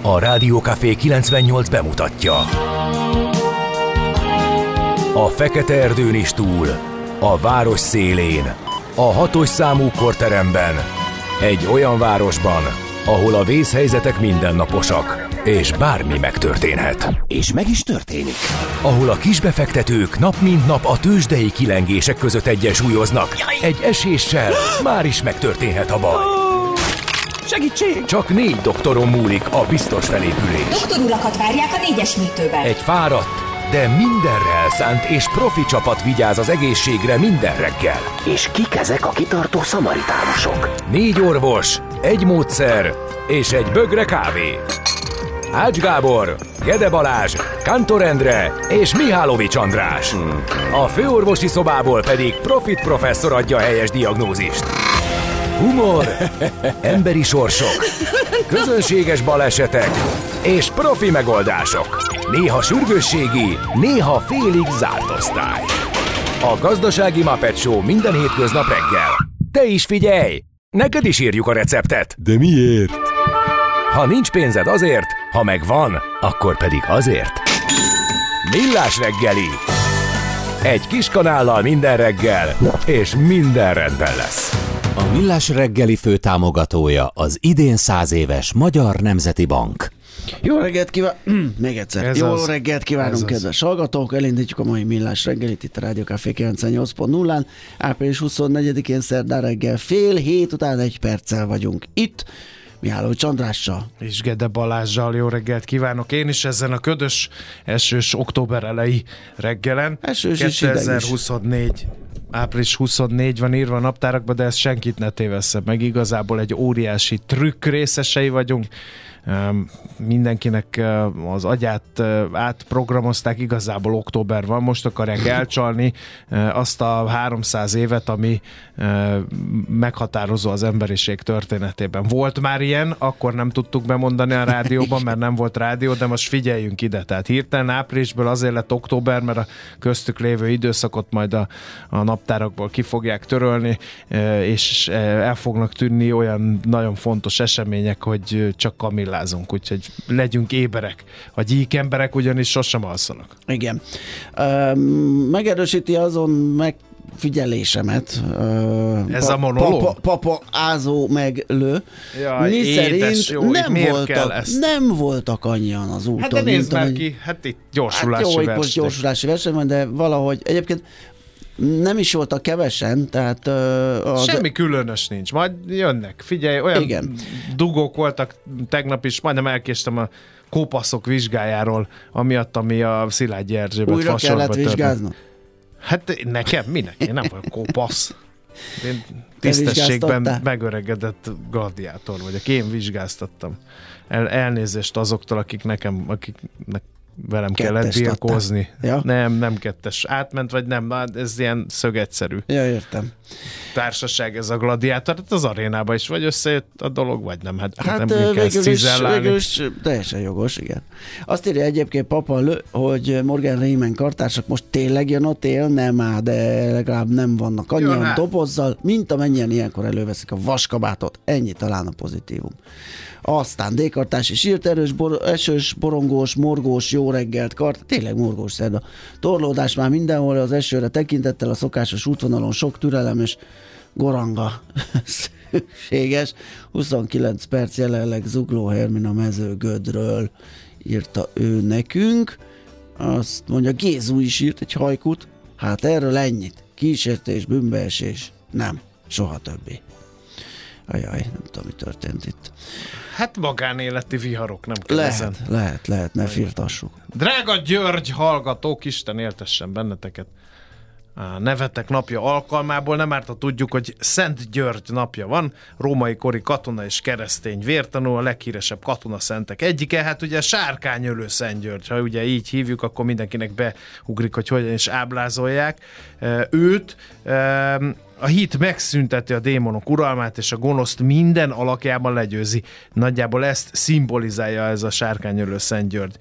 A Rádiókafé 98 bemutatja. A fekete erdőn is túl, a város szélén, a 6-os számú korteremben, egy olyan városban, ahol a vészhelyzetek mindennaposak, és bármi megtörténhet. És meg is történik. Ahol a kisbefektetők nap mint nap a tőzsdei kilengések között egyensúlyoznak. Egy eséssel már is megtörténhet a baj. Segítség! Csak 4 doktoron múlik a biztos felépülés. Doktorulakat várják a 4-es műtőben. Egy fáradt, de mindenre elszánt és profi csapat vigyáz az egészségre minden reggel. És kik ezek a kitartó szamaritánusok? 4 orvos, egy módszer és egy bögre kávé. Ács Gábor, Gede Balázs, Kántor Endre és Mihálovics András. A főorvosi szobából pedig Profit professzor adja a helyes diagnózist. Humor, emberi sorsok, közönséges balesetek és profi megoldások. Néha sürgősségi, néha félig zárt osztály. A Gazdasági Muppet Show minden hétköznap reggel. Te is figyelj! Neked is írjuk a receptet. De miért? Ha nincs pénzed azért, ha megvan, akkor pedig azért. Millás reggeli. Egy kis kanállal minden reggel, és minden rendben lesz. A Millás reggeli főtámogatója az idén 100 éves Magyar Nemzeti Bank. Jó reggelt kívánunk! Még egyszer. Jó reggelt kívánunk, kedves hallgatók! Elindítjuk a mai Millás reggelit itt a Rádiókafé 98.0-án. Április 24-én szerdán reggel 6:30 után 1 perccel vagyunk itt. Mihálovics Andrással. És Gede Balázssal jó reggelt kívánok. Én is ezen a ködös, esős október elejé reggelen. Esős 2024. Április 24 van írva a naptárakba, de ezt senkit ne tévessze meg. Igazából egy óriási trükk részesei vagyunk. Mindenkinek az agyát átprogramozták, igazából október van, most akarják elcsalni azt a 300 évet, ami meghatározó az emberiség történetében. Volt már ilyen, akkor nem tudtuk bemondani a rádióban, mert nem volt rádió, de most figyeljünk ide. Tehát hirtelen áprilisból azért lett október, mert a köztük lévő időszakot majd a naptárakból ki fogják törölni, és el fognak tűnni olyan nagyon fontos események, hogy csak kamillázunk, úgyhogy legyünk éberek. A gyík emberek ugyanis sosem alszanak. Igen. Megerősíti azon megfigyelésemet. Ez a monológ? Papa ázó meglő. Jaj, mi édes, szerint jó, nem voltak annyian az úton. Hát de nézd már ki, hát itt gyorsulási verseny. Most gyorsulási verseny van, de valahogy egyébként nem is voltak kevesen, tehát... Semmi különös nincs, majd jönnek. Figyelj, olyan igen. Dugók voltak tegnap is, majdnem elkéstem a kópaszok vizsgájáról, amiatt, ami a Szilágyi Erzsébet újra kellett vizsgáznom? Hát nekem, minek? Én nem vagyok kópasz. Én tisztességben megöregedett gladiátor vagyok. Én vizsgáztattam. Elnézést azoktól, akiknek velem kellett birkózni. Ja? Nem kettes. Átment, vagy nem? Ez ilyen szögegyszerű. Ja, értem. Társaság ez a gladiátor. Hát az arénában is vagy összejött a dolog, vagy nem. Hát nem végül is teljesen jogos, igen. Azt írja egyébként Papa, hogy Morgan Freeman kartársak most tényleg jön a tél? Nem áll, de legalább nem vannak annyian dobozzal, mint amennyien ilyenkor előveszik a vaskabátot. Ennyi talán a pozitívum. Aztán D-kartás is írt, esős, borongós, morgós, jó reggelt kart, tényleg morgós szerda. Torlódás már mindenhol, az esőre tekintettel a szokásos útvonalon sok türelem és goranga szükséges. 29 perc jelenleg Zugló Hermina Mezőgödről írta ő nekünk. Azt mondja, Gézu is írt egy hajkut. Hát erről ennyit. Kísértés, bűnbeesés. Nem, soha többé. Ajaj, nem tudom, mi történt itt. Hát magánéleti viharok, nem kell ezen. Lehet, ne firtassuk. Drága György hallgatók, Isten éltessen benneteket. A nevetek napja alkalmából nem árt, ha tudjuk, hogy Szent György napja van, római kori katona és keresztény vértanú, a leghíresebb katonaszentek egyike, hát ugye Sárkányölő Szent György, ha ugye így hívjuk, akkor mindenkinek beugrik, hogy hogyan is ábrázolják őt. A hit megszünteti a démonok uralmát, és a gonoszt minden alakjában legyőzi. Nagyjából ezt szimbolizálja ez a Sárkányölő Szent György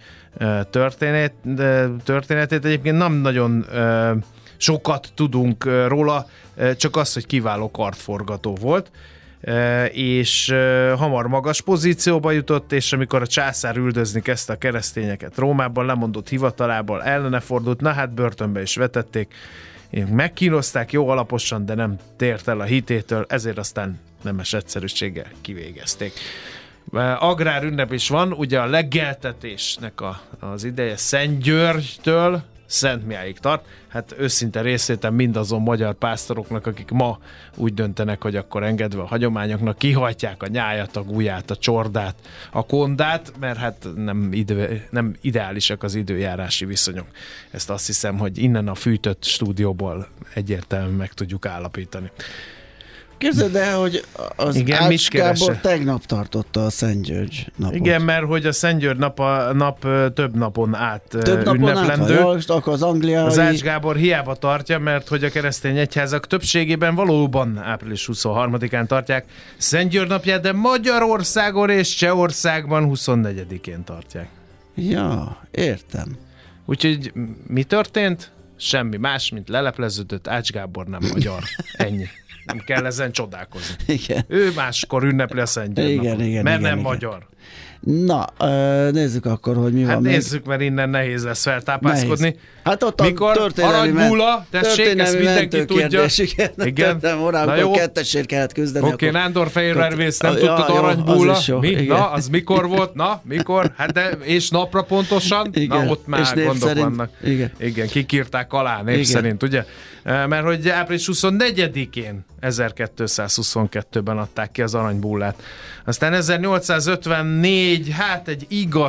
történetét. Egyébként nem nagyon sokat tudunk róla, csak az, hogy kiváló kardforgató volt. és hamar magas pozícióba jutott, és amikor a császár üldözni kezdte a keresztényeket Rómában, lemondott hivatalából, ellene fordult, na hát börtönbe is vetették, megkínozták jó alaposan, de nem tért el a hitétől, ezért aztán nemes egyszerűséggel kivégezték. Agrár ünnep is van, ugye a legeltetésnek az ideje Szent Györgytől Szent Mihályig tart. Hát őszinte részvétel mindazon magyar pásztoroknak, akik ma úgy döntenek, hogy akkor engedve a hagyományoknak kihajtják a nyájat, a guját, a csordát, a kondát, mert hát nem ideálisak az időjárási viszonyok. Ezt azt hiszem, hogy innen a fűtött stúdióból egyértelműen meg tudjuk állapítani. Képzeld el, hogy az Ács Gábor tegnap tartotta a Szent György napot. Igen, mert hogy a Szent György nap több napon át ünneplendő. Akkor az angliai... Az Ács Gábor hiába tartja, mert hogy a keresztény egyházak többségében valóban április 23-án tartják Szent György napját, de Magyarországon és Csehországban 24-én tartják. Ja, értem. Úgyhogy mi történt? Semmi más, mint lelepleződött, Ács Gábor nem magyar. Ennyi. Nem kell ezen csodálkozni. Igen. Ő máskor ünnepli a Szent György napot, mert nem magyar. Na, nézzük akkor, hogy mi van. Hát nézzük, mert innen nehéz lesz feltápászkodni. Nehéz. Hát ott mikor aranybúla, tessék, ezt mindenki tudja. Igen. Morálból kettesért kellett küzdeni. Oké, Nándorfehérvárész, nem tudtad aranybúla? Mi? Na, az mikor volt? Na, mikor? Hát de, és napra pontosan? Igen. Na, ott már gondok vannak. Igen, kikírták alá név szerint, ugye? Mert hogy április 24-én 1222-ben adták ki az aranybúlát. Aztán 1854, hát egy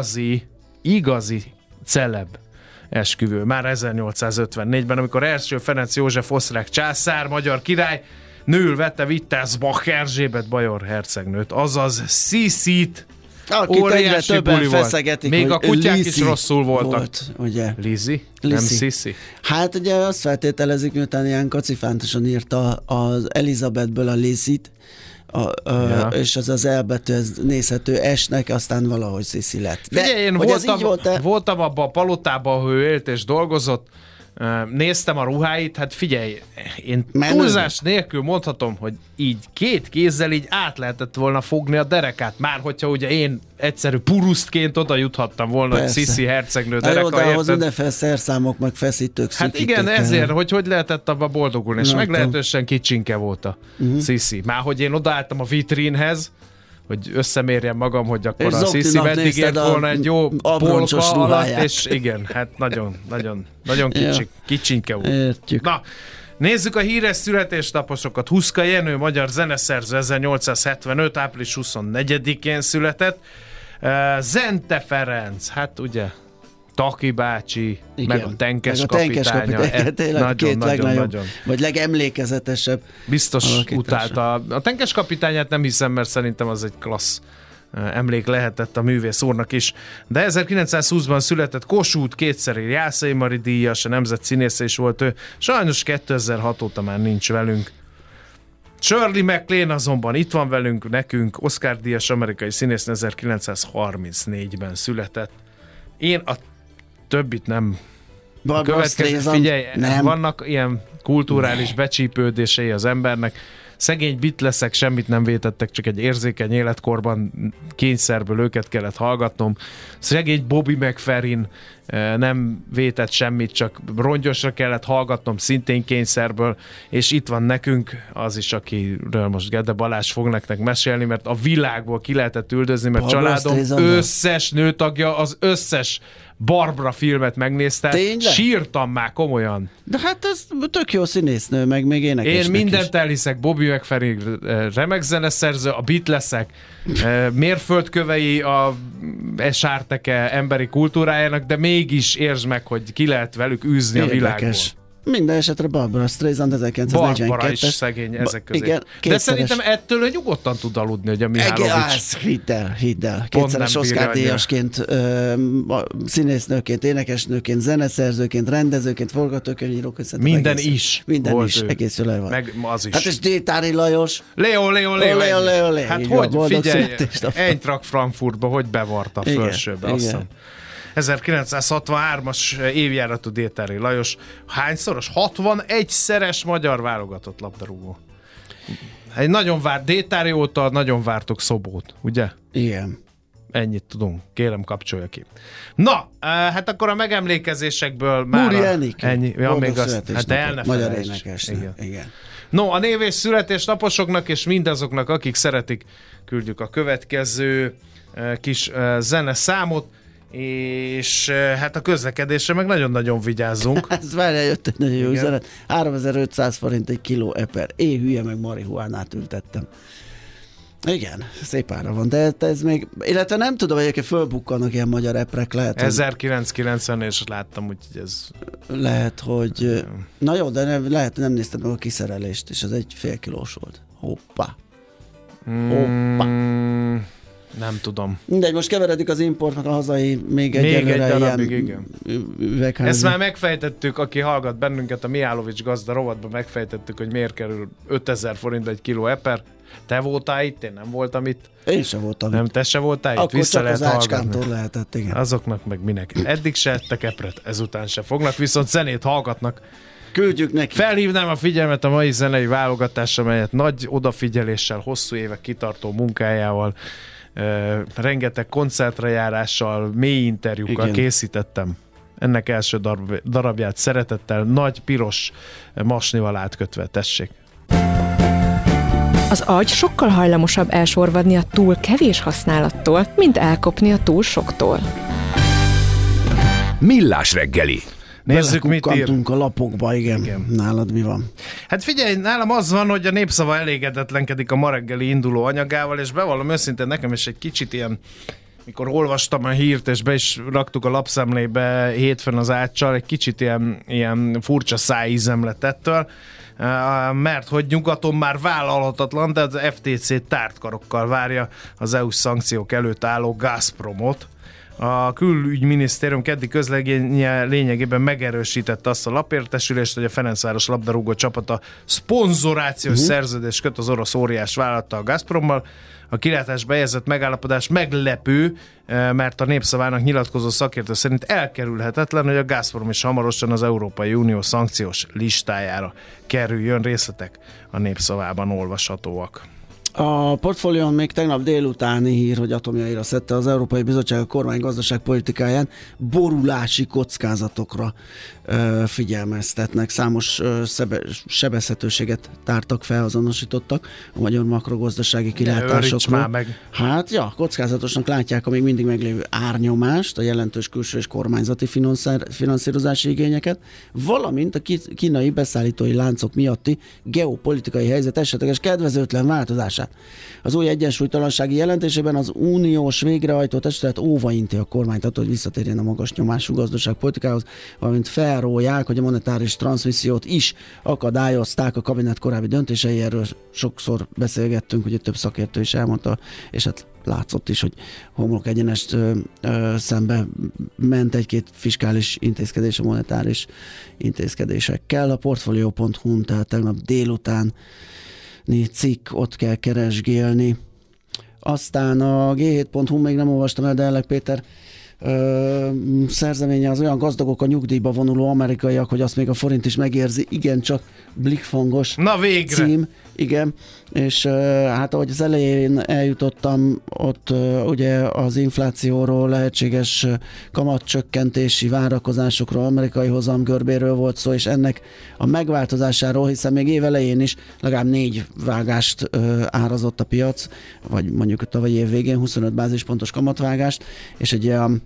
igazi celeb esküvő. Már 1854-ben, amikor első Ferenc József osztrák császár, magyar király nőül vette Wittelsbach Erzsébet bajor hercegnőt, azaz Sziszit. Óriási buli volt. Még a kutyák is rosszul voltak. Ugye? Lizzy? Nem Sisi? Hát ugye azt feltételezik, miután ilyen kacifántosan írta az Elizabethből a Lizzyt, és az elbetű, ez nézhető S-nek, aztán valahogy Sisi lett. De figyelj, én voltam abban a palotában, ahol ő élt és dolgozott, néztem a ruháit, hát figyelj, én túlzás nélkül mondhatom, hogy így két kézzel így át lehetett volna fogni a derekát, már hogyha ugye én egyszerű purusztként oda juthattam volna, hogy Sisi hercegnő dereka, jó, de ahhoz mindenféle szerszámok, meg feszítők, hát igen, ezért, hogy lehetett abba boldogulni, és meglehetősen kicsinke volt a Sisi. Már hogy én odaálltam a vitrínhez, hogy összemérjem magam, hogy akkor a Sisi meddig ért volna egy jó polka alatt, és igen, hát nagyon kicsinke volt. Értjük. Na, nézzük a híres születésnaposokat. Huszka Jenő, magyar zeneszerző, 1875. április 24-én született. Zente Ferenc, hát ugye Taki bácsi, igen, meg a Tenkes kapitánya. Tényleg két legnagyobb, vagy legemlékezetesebb. Biztos utálta. A Tenkes kapitányát nem hiszem, mert szerintem az egy klassz emlék lehetett a művész úrnak is. De 1920-ban született Kossuth, kétszeri Jászai Mari díjas, a nemzet színésze is volt ő. Sajnos 2006 óta már nincs velünk. Shirley MacLaine azonban itt van velünk, nekünk, Oscar-díjas amerikai színész, 1934-ben született. Én a többit nem figyelj, nem. Vannak ilyen kulturális becsípődései az embernek. Szegény Beatlesek semmit nem vétettek, csak egy érzékeny életkorban kényszerből őket kellett hallgatnom. Szegény Bobby McFerrin nem vétett semmit, csak rongyosra kellett hallgatnom, szintén kényszerből, és itt van nekünk az is, akiről most Gede Balázs fog nektek mesélni, mert a világból ki lehetett üldözni, mert családom összes nőtagja az összes Barbara filmet megnézte. Tényleg? Sírtam már komolyan. De hát ez tök jó színésznő, meg még énekesnek én mindent elhiszek. Bobby McFerrin remek zeneszerző, a Beatlesek mérföldkövei a sárteke emberi kultúrájának, de mégis értsd meg, hogy ki lehet velük űzni a világból. Minden esetre Barbara Streisand 1942-es. Barbara is szegény ezek közé. Igen, de szerintem ettől nyugodtan tud aludni, hogy a Mihálovics. Hidd el. Kétszeres Oscar-díjasként, színésznőként, énekesnőként, zeneszerzőként, rendezőként, forgatókönyvíróként. Minden is. Minden is. Egész jól van. Meg az is. Hát és Détári Lajos. Leo. Hát hogy, figyelj, Eintracht Frankfurtba, hogy bevarta a felsőbe, azt hiszem. 1963-as évjáratú Détári Lajos. Hányszoros? 61-szeres magyar válogatott labdarúgó. Egy nagyon várt Détári óta, nagyon vártok Szobót, ugye? Igen. Ennyit tudunk. Kérem, kapcsolja ki. Na, hát akkor a megemlékezésekből már Múri Enikő. ennyi. Ja, még azt, hát születésnapot. el ne Magyar felejtsd. énekesnő. Igen. No, a név és születésnaposoknak és mindazoknak, akik szeretik, küldjük a következő kis zeneszámot, és hát a közlekedésre meg nagyon-nagyon vigyázzunk. Ez várjál, jött egy nagyon jó üzenet. 3500 forint egy kiló eper. Hülye meg marihuánát ültettem. Igen, szép ára van, de ez még, illetve nem tudom, hogy fölbukkanak ilyen magyar eprek, lehet. 1990 és láttam, úgyhogy ez... Lehet, hogy... Na jó, de lehet, hogy nem nézted meg a kiszerelést, és ez egy fél kilós volt. Hoppá. Nem tudom. Mindegy, most keveredik az import, meg a hazai még egy darabig, igen. Üvegházi. Ezt már megfejtettük, aki hallgat bennünket, a Mihálovics gazda rovatban megfejtettük, hogy miért kerül 5000 forint egy kiló eper. Te voltál itt? Én nem voltam itt. Én sem voltam. Nem, te se voltál itt? Akkor Vissza csak lehet az Ácskántól hallgatni. lehetett, igen. Azoknak meg minek. Eddig se ettek epret, ezután se fognak, viszont zenét hallgatnak. Küldjük neki. Felhívnám a figyelmet a mai zenei válogatásra, melyet nagy odafigyeléssel, hosszú évek kitartó munkájával, rengeteg koncertre járással, mély interjúkkal készítettem. Ennek első darabját szeretettel nagy piros masnival átkötve, tessék. Az agy sokkal hajlamosabb elsorvadni a túl kevés használattól, mint elkopni a túl soktól. Millás reggeli. Nézzük, mit ír. A lapokba, igen. Nálad mi van? Hát figyelj, nálam az van, hogy a Népszava elégedetlenkedik a ma reggeli induló anyagával, és bevallom őszintén, nekem is egy kicsit ilyen, mikor olvastam a hírt, és be is raktuk a lapszemlébe hétfőn az Áccsal, egy kicsit ilyen furcsa szájízem lett ettől, mert hogy nyugaton már vállalhatatlan, de az FTC tártkarokkal várja az EU-s szankciók előtt álló Gazpromot. A külügyminisztérium keddi közleménye lényegében megerősítette azt a lapértesülést, hogy a Ferencváros labdarúgó csapata szponzorációs szerződést köt az orosz óriás vállalattal, a Gazprommal. A kilátásba helyezett megállapodás meglepő, mert a Népszavának nyilatkozó szakértő szerint elkerülhetetlen, hogy a Gazprom is hamarosan az Európai Unió szankciós listájára kerüljön. Részletek a Népszavában olvashatóak. A portfólión még tegnap délutáni hír, hogy atomjaira szedte az Európai Bizottság a kormány gazdaságpolitikáján borulási kockázatokra figyelmeztetnek. Számos sebezhetőséget tártak fel, azonosítottak a magyar makrogazdasági kilátásokra. Hát ja, kockázatosnak látják a még mindig meglévő árnyomást, a jelentős külső és kormányzati finanszírozási igényeket, valamint a kínai beszállítói láncok miatti geopolitikai helyzet esetleges kedvezőtlen változását. Az új egyensúlytalansági jelentésében az uniós végrehajtó testület óvainti a kormányt attól, hogy visszatérjen a magas nyomású gazdaságpolitikához, valamint felróják, hogy a monetáris transzmissziót is akadályozták a kabinet korábbi döntései. Erről sokszor beszélgettünk, hogy több szakértő is elmondta, és hát látszott is, hogy homlok egyenest szembe ment egy-két fiskális intézkedés a monetáris intézkedésekkel. A Portfolio.hu-n, tehát tegnap délután cikk, ott kell keresgélni. Aztán a G7.hu még nem olvastam el, de Ellek Péter szerzeménye az olyan gazdagok a nyugdíjba vonuló amerikaiak, hogy azt még a forint is megérzi. Igen, csak blikfangos cím. Igen, és hát ahogy az elején eljutottam, ott ugye az inflációról, lehetséges kamatcsökkentési várakozásokról, amerikai hozamgörbéről volt szó, és ennek a megváltozásáról, hiszen még év elején is legalább 4 vágást árazott a piac, vagy mondjuk a tavalyi év végén 25 bázispontos kamatvágást, és egy olyan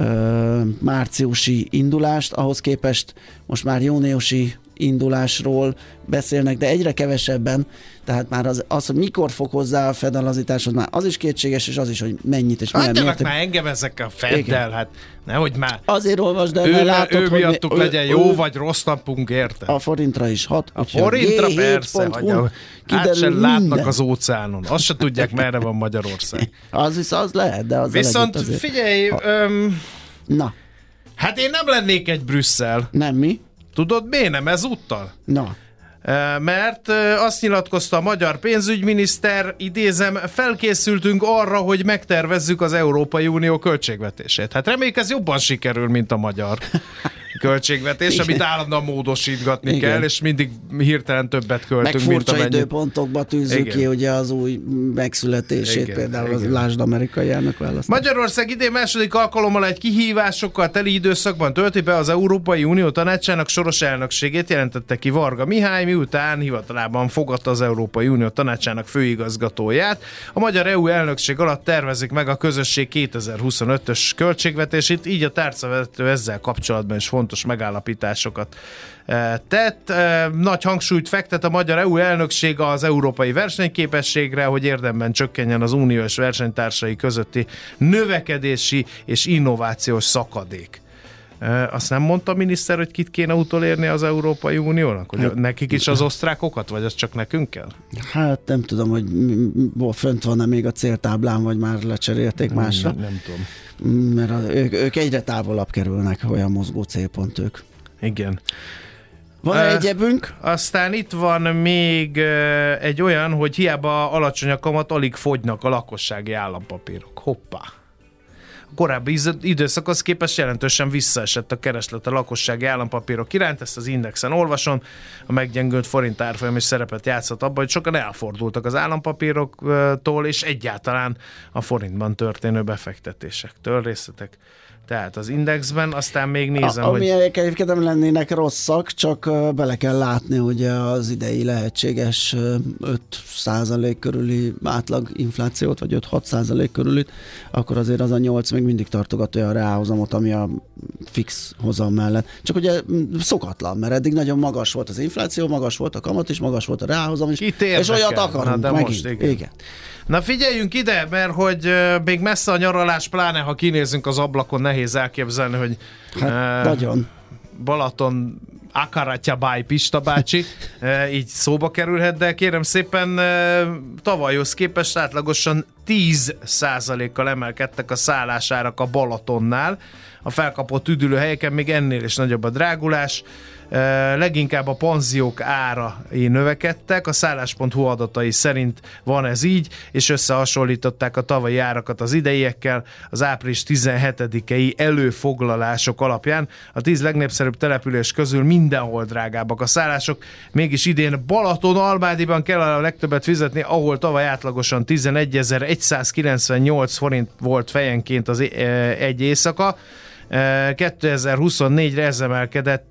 márciusi indulást, ahhoz képest most már júniusi indulásról beszélnek, de egyre kevesebben, tehát már az hogy mikor fog hozzá a fedalazításhoz, már az is kétséges, és az is, hogy mennyit és milyen mértékben. Hagyjanak már engem ezekkel a Feddel, hát nehogy már. Azért olvasd el, látod, ő miattuk legyen jó vagy rossz napunk, érte? A forintra is hat. A forintra persze, át sem látnak az óceánon. Azt se tudják, merre van Magyarország. Az lehet, de az viszont figyelj, na. Hát én nem lennék egy Brüsszel. Nem mi? Tudod miért nem ezúttal? Na. Mert azt nyilatkozta a magyar pénzügyminiszter, idézem, felkészültünk arra, hogy megtervezzük az Európai Unió költségvetését. Hát reméljük ez jobban sikerül, mint a magyar. költségvetés, amit állandóan módosítgatni kell, és mindig hirtelen többet költünk, meg mint amennyit. furcsa időpontokba tűzzük ki ugye az új megszületését, például az lásd amerikai elnökválasztás. Magyarország idén második alkalommal egy kihívásokkal teli időszakban tölti be az Európai Unió Tanácsának soros elnökségét, jelentette ki Varga Mihály, miután hivatalában fogadta az Európai Unió Tanácsának főigazgatóját. A magyar EU elnökség alatt tervezik meg a közösség 2025-ös költségvetését, így a tárcavezető ezzel kapcsolatban is fontos megállapításokat tett. Nagy hangsúlyt fektet a magyar EU elnökség az európai versenyképességre, hogy érdemben csökkenjen az uniós versenytársai közötti növekedési és innovációs szakadék. Azt nem mondta a miniszter, hogy kit kéne utolérni az Európai Uniónak? Hogy nekik is az osztrákokat, vagy az csak nekünk kell? Hát nem tudom, hogy fönt van-e még a céltáblán, vagy már lecserélték másra. Nem tudom. Mert ők egyre távolabb kerülnek, olyan mozgó célpontok. Igen. Van egyebünk? Aztán itt van még egy olyan, hogy hiába alacsony a kamat, alig fogynak a lakossági állampapírok. Hoppá! A korábbi időszakhoz képest jelentősen visszaesett a kereslet a lakossági állampapírok iránt, ezt az Indexen olvasom. A meggyengült forint árfolyam is szerepet játszott abban, hogy sokan elfordultak az állampapíroktól, és egyáltalán a forintban történő befektetésektől. Részletek tehát az Indexben, aztán még nézem, hogy... Amilyenek egyébként nem lennének rosszak, csak bele kell látni ugye az idei lehetséges 5% körüli átlag inflációt, vagy 5-6% körülit, akkor azért az a 8 még mindig tartogat olyan reálhozamot, ami a fix hozam mellett. Csak ugye szokatlan, mert eddig nagyon magas volt az infláció, magas volt a kamat is, magas volt a reálhozam is, és olyat akarunk de megint. Most, igen. Na figyeljünk ide, mert hogy még messze a nyaralás, pláne ha kinézünk az ablakon, nehéz elképzelni, hogy nagyon. Balaton Akaratyabály Pista bácsi így szóba kerülhet, de kérem szépen tavalyhoz képest átlagosan 10%-kal emelkedtek a szállásárak a Balatonnál. A felkapott üdülőhelyeken még ennél is nagyobb a drágulás. Leginkább a panziók árai növekedtek, a szállás.hu adatai szerint van ez így, és összehasonlították a tavalyi árakat az ideiekkel az április 17-i előfoglalások alapján. A 10 legnépszerűbb település közül mindenhol drágábbak a szállások, mégis idén Balaton-Almádiban kell a legtöbbet fizetni, ahol tavaly átlagosan 11.198 forint volt fejenként az egy éjszaka. 2024-re ez emelkedett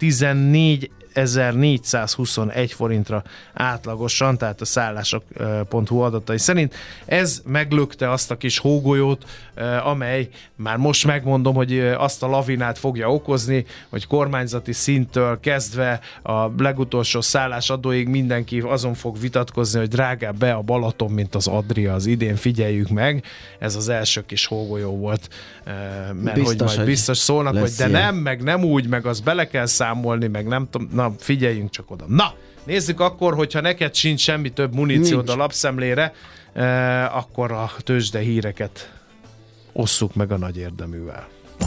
14.421 forintra átlagosan, tehát a szállások.hu adatai szerint. Ez meglökte azt a kis hógolyót, amely már most megmondom, hogy azt a lavinát fogja okozni, hogy kormányzati szinttől kezdve a legutolsó szállásadóig mindenki azon fog vitatkozni, hogy drágább be a Balaton, mint az Adria az idén, figyeljük meg. Ez az első kis hógolyó volt, mert biztos, hogy majd biztos szólnak, hogy de nem, meg nem úgy, meg az bele kell számolni, meg nem tudom, na figyeljünk csak oda. Na, nézzük akkor, hogyha neked sincs semmi több muníciód a lapszemlére, akkor a tőzsde híreket osszuk meg a nagy érdeművel.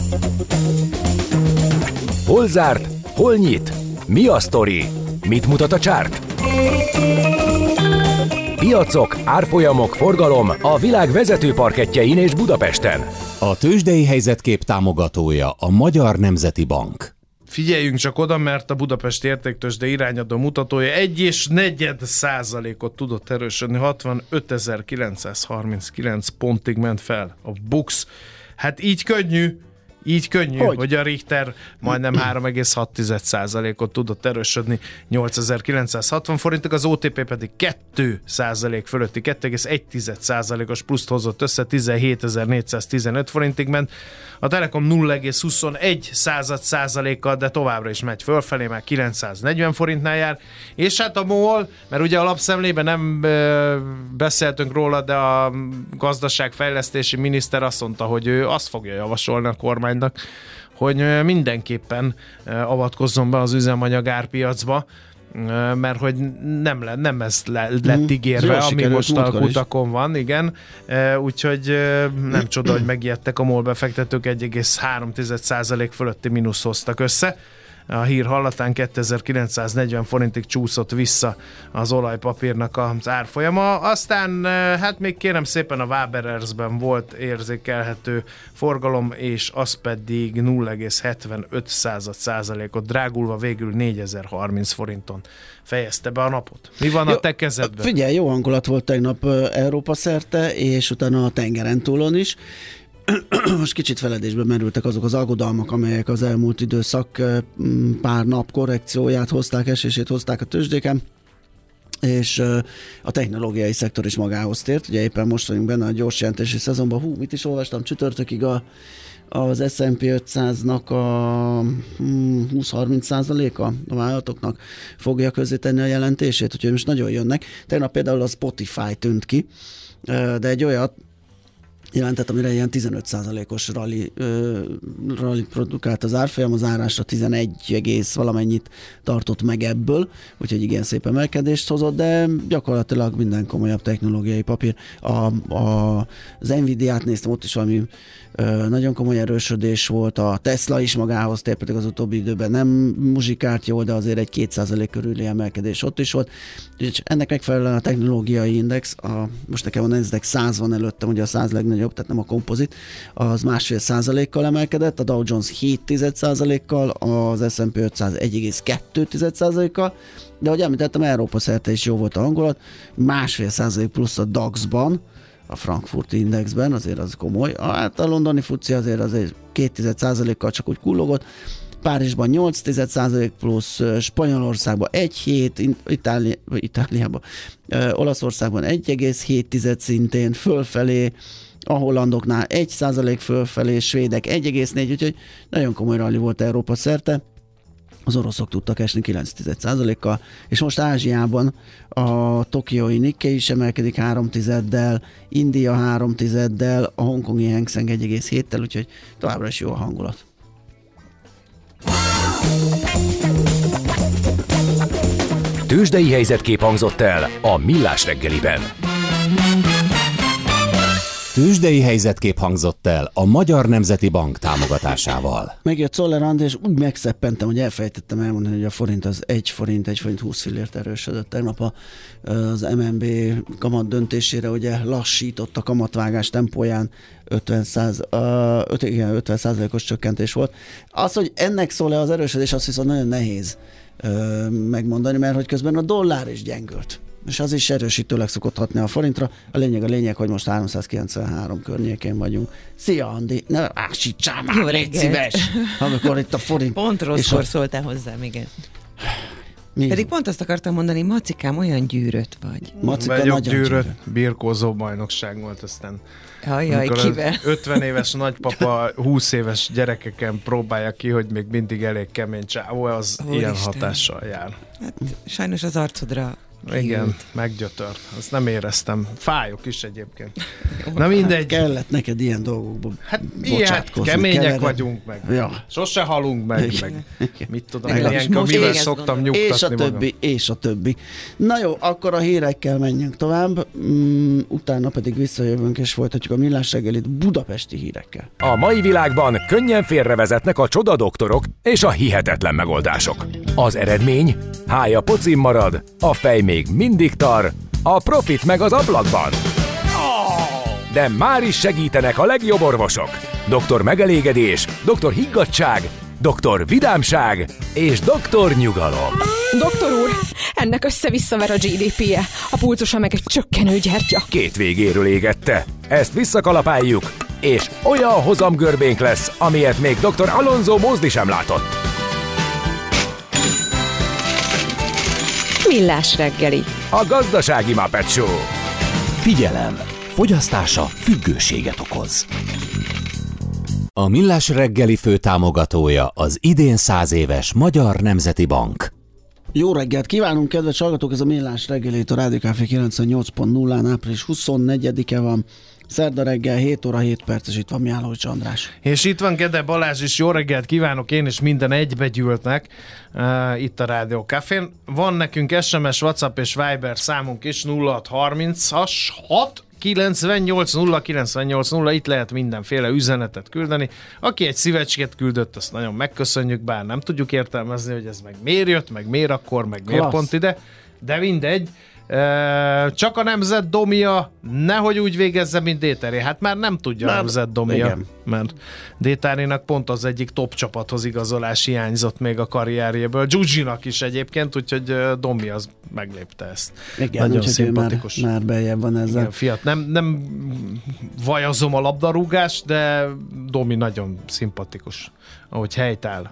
Hol zárt? Hol nyit? Mi a sztori? Mit mutat a csárt? Piacok, árfolyamok, forgalom a világ vezető parkettjein és Budapesten. A tőzsdei helyzetkép támogatója a Magyar Nemzeti Bank. Figyeljünk csak oda, mert a Budapesti Értéktőzsde irányadó mutatója 1,4%-ot tudott erősödni, 65.939 pontig ment fel a BUX. Hát így könnyű, hogy a Richter majdnem 3,6%-ot tudott erősödni 8960 forintig, az OTP pedig 2% fölötti 2,1%-os pluszt hozott össze, 17.415 forintig ment. A Telekom 0,21%-kal, de továbbra is megy fölfelé, már 940 forintnál jár. És hát a MOL, mert ugye a lapszemlében nem beszéltünk róla, de a gazdaságfejlesztési miniszter azt mondta, hogy ő azt fogja javasolni a kormánynak, hogy mindenképpen avatkozzon be az üzemanyag árpiacba, mert hogy nem ez lett ígérve, ami most a kutakon van, igen. Úgyhogy nem csoda, hogy megijedtek a MOL befektetők, 1,3% fölötti mínusz hoztak össze. a hír hallatán 2940 forintig csúszott vissza az olajpapírnak az árfolyama. Aztán hát még kérem szépen a Waberers-ben volt érzékelhető forgalom, és az pedig 0,75%-ot drágulva végül 4030 forinton fejezte be a napot. Mi van a te kezedben? Figyelj, jó hangulat volt tegnap Európa szerte, és utána a tengeren túlon is. Most kicsit feledésbe merültek azok az aggodalmak, amelyek az elmúlt időszak pár nap korrekcióját hozták, esését hozták a tőzsdéken, és a technológiai szektor is magához tért. Ugye éppen most vagyunk benne a gyors jelentési szezonban. Mit is olvastam? Csütörtökig az S&P 500-nak a 20-30%-a a vállalatoknak fogja közzétenni a jelentését, úgyhogy most nagyon jönnek. Tegnap például a Spotify tűnt ki, de egy olyat jelentett, amire ilyen 15%-os rally produkált az árfolyam, az árásra 11, valamennyit tartott meg ebből, úgyhogy igen szép emelkedést hozott, de gyakorlatilag minden komolyabb technológiai papír. Az Nvidia-t néztem, ott is valami nagyon komoly erősödés volt, a Tesla is magához tért, pedig az utóbbi időben nem muzsikált jól, de azért egy 2% körüli emelkedés ott is volt. És ennek megfelelően a technológiai index, most nekem a Nasdaq 100 van előttem, ugye a 100 legnagyobb, tehát nem a kompozit, az 1,5%-kal emelkedett, a Dow Jones 7%-kal, az S&P 500 1,2%-kal, de ahogy említettem, Európa szerte is jó volt a hangulat, 1,5% plusz a DAX-ban, a Frankfurti Indexben, azért az komoly. Hát a londoni FTSE azért 2,1%-kal csak úgy kullogott, Párizsban 8,1% plusz, Spanyolországban 1,7%, Itáliában, Olaszországban 1,7% szintén, fölfelé, a hollandoknál 1% fölfelé, svédek 1,4%, úgyhogy nagyon komoly rally volt Európa szerte. Az oroszok tudtak esni 9,1%-kal, és most Ázsiában a tokiói Nikkei is emelkedik 3,1-del, India 3,1-del, a hongkongi Hang Seng 1,7-tel, úgyhogy továbbra is jó a hangulat. Tőzsdei helyzetkép hangzott el a Millás reggeliben. Tőzsdei helyzetkép hangzott el a Magyar Nemzeti Bank támogatásával. Megjött Czoller Andi, és úgy megszeppentem, hogy elfelejtettem elmondani, hogy a forint az 1 forint 20 fillért erősödött. Tegnap az MNB kamat döntésére ugye lassított a kamatvágás tempóján, 50%-os csökkentés volt. Az, hogy ennek szól-e az erősödés, azt viszont nagyon nehéz megmondani, mert hogy közben a dollár is gyengült. És az is erősítőleg szokott hatni a forintra. A lényeg, hogy most 393 környékén vagyunk. Szia, Andi! Ne ásítsál már, légy szíves! Amikor itt a forint... Pont rosszkor szóltál hozzám, igen. Pedig pont azt akartam mondani, Macikám, olyan gyűrött vagy. Macika nagyon gyűrött. Birkózó bajnokság volt, aztán Ajaj, kivel? 50 éves nagypapa 20 éves gyerekeken próbálja ki, hogy még mindig elég kemény csávó, az ilyen hatással jár. Hát sajnos az arcodra igen, meggyötört. Azt nem éreztem. Fájok is egyébként. Na mindegy. Kellett neked ilyen dolgokban bocsátkozni. Kemények vagyunk meg. Ja. Sose halunk meg. Mit tudom, mivel szoktam nyugtatni magam. És a többi. Na jó, akkor a hírekkel menjünk tovább. Utána pedig visszajövünk és folytatjuk a Millás reggelit budapesti hírekkel. A mai világban könnyen félrevezetnek a csodadoktorok és a hihetetlen megoldások. Az eredmény? Hája pocim marad, a fej még mindig tar, a profit meg az ablakban. De már is segítenek a legjobb orvosok. Doktor megelégedés, doktor higgadtság, doktor vidámság és doktor nyugalom. Doktor úr, ennek össze-visszaver a GDP-je, a pulzusa meg egy csökkenő gyertya. Két végéről égette. Ezt visszakalapáljuk, és olyan hozamgörbénk lesz, amilyet még doktor Alonso Mózdi sem látott. Millás reggeli. A gazdasági Muppet Show. Figyelem! Fogyasztása függőséget okoz. A Millás reggeli főtámogatója az idén 100 éves Magyar Nemzeti Bank. Jó reggelt kívánunk, kedves hallgatók! Ez a Millás reggelét a Rádió Café 98.0-án április 24-e van. Szerda reggel 7 óra 7 perc, és itt van Mihálovics András. És itt van Gede Balázs is, jó reggelt kívánok én, és minden egybegyűltnek itt a Rádió Cafén. Van nekünk SMS, WhatsApp és Viber számunk is, 0630-as 6 98.0, itt lehet mindenféle üzenetet küldeni. Aki egy szívecskét küldött, azt nagyon megköszönjük, bár nem tudjuk értelmezni, hogy ez meg miért jött, meg miért akkor, meg miért pont ide, de mindegy. Csak a nemzet domia, nehogy úgy végezze, mint Déteri. Hát már nem tudja a nemzet domia, igen. Mert Détárinak pont az egyik top csapathoz igazolás hiányzott még a karrierjéből. Gyugyinak is egyébként, úgyhogy Domi az meglépte ezt. Igen, nagyon szimpatikus. Már beljebb van ezzel. Igen, fiat, nem vajazom a labdarúgást, de Domi nagyon szimpatikus, ahogy helytáll.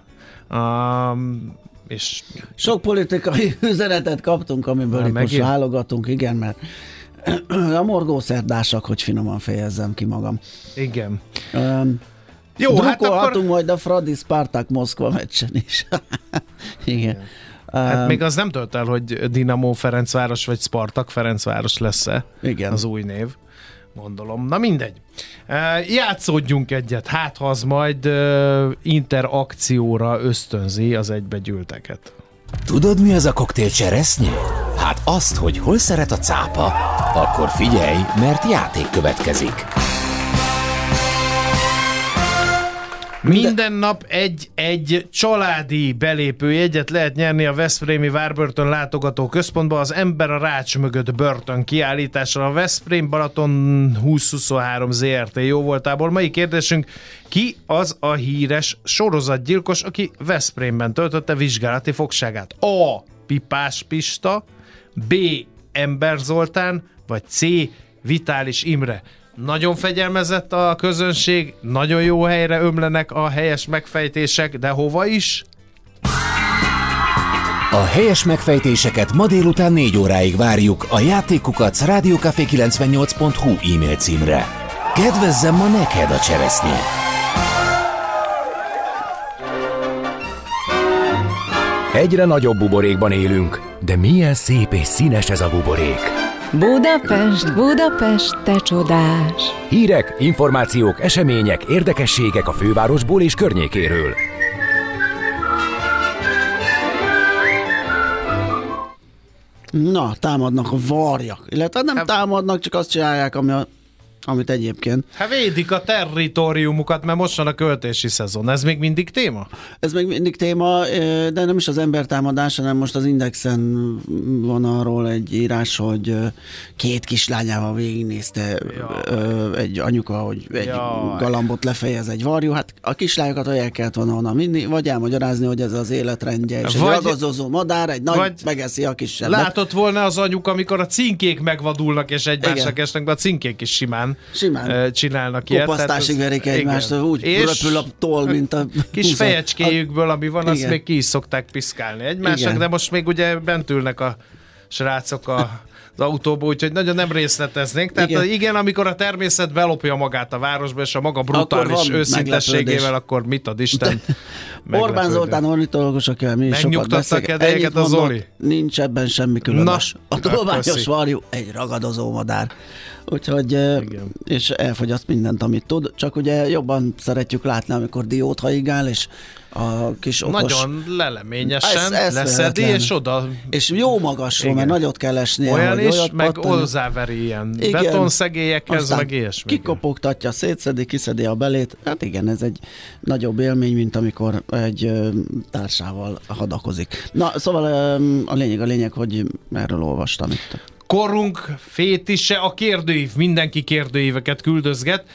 És sok politikai üzenetet kaptunk, amiből itt most válogatunk, igen, mert a morgószerdásak, hogy finoman fejezzem ki magam. Igen. Jó, hát akkor... majd a Fradi Spartak Moszkva meccsen is. Igen. Hát még az nem tölt el, hogy Dinamo Ferencváros vagy Spartak Ferencváros lesz-e. Igen. Az új név. Gondolom. Na mindegy. Játszódjunk egyet, hát ha az majd interakcióra ösztönzi az egybegyűlteket. Tudod, mi az a koktél cseresznye? Hát azt, hogy hol szeret a cápa. Akkor figyelj, mert játék következik. Minden nap egy családi belépőjegyet lehet nyerni a veszprémi Warburton látogató központba az Ember a rács mögött börtön kiállításra a Veszprém Balaton 2023 ZRT jóvoltából. Mai kérdésünk, ki az a híres sorozatgyilkos, aki Veszprémben töltötte vizsgálati fogságát? A. Pipás Pista, B. Ember Zoltán, vagy C. Vitális Imre. Nagyon fegyelmezett a közönség, nagyon jó helyre ömlenek a helyes megfejtések, de hova is? A helyes megfejtéseket ma délután 4 óráig várjuk a játékukac@rádiókafé98.hu e-mail címre. Kedvezzem ma neked a cseresznye! Egyre nagyobb buborékban élünk, de milyen szép és színes ez a buborék! Budapest, Budapest, te csodás! Hírek, információk, események, érdekességek a fővárosból és környékéről. Na, támadnak a varjak. Illetve nem támadnak, csak azt csinálják, amit egyébként. Hát védik a territóriumukat, mert most van a költési szezon. Ez még mindig téma? Ez még mindig téma, de nem is az embertámadás, hanem most az Indexen van arról egy írás, hogy 2 kislányával végignézte egy anyuka, hogy egy galambot lefejez egy varjú. Hát a kislányokat el kellett volna onnan vinni, vagy elmagyarázni, hogy ez az életrendje, és egy ragadozó madár, egy nagy megeszi a kisebbet. Látott volna az anyuka, amikor a cinkék megvadulnak, és egymásnak esnek be, a cinkék is simán csinálnak ilyet. Kopasztásig verik egymást, úgy röpül a toll, mint a kis fejecskéjükből, ami van, azt még ki is szokták piszkálni egymásnak, de most még ugye bent ülnek a srácok az autóba, úgyhogy nagyon nem részleteznénk. Tehát igen, amikor a természet belopja magát a városba, és a maga brutális őszintességével, akkor mit ad Isten? Orbán Zoltán ornitológus, akivel mi is sokat beszélgetünk. a Zoli? Nincs ebben semmi különös. A tudományos varjú egy ragadozó madár. Úgyhogy, és elfogyaszt mindent, amit tud, csak ugye jobban szeretjük látni, amikor diót haigál, és a kis okos... Nagyon leleményesen leszedi, és oda... És jó magasról, mert nagyot kell esnie. Olyan is, meg olzáveri ilyen betonszegélyekhez, meg ilyesmi. Kikopogtatja, szétszedi, kiszedi a belét. Hát igen, ez egy nagyobb élmény, mint amikor egy társával hadakozik. Na, szóval a lényeg, hogy erről olvastam itt. Korunk fétise a kérdőív. Mindenki kérdőíveket küldözget.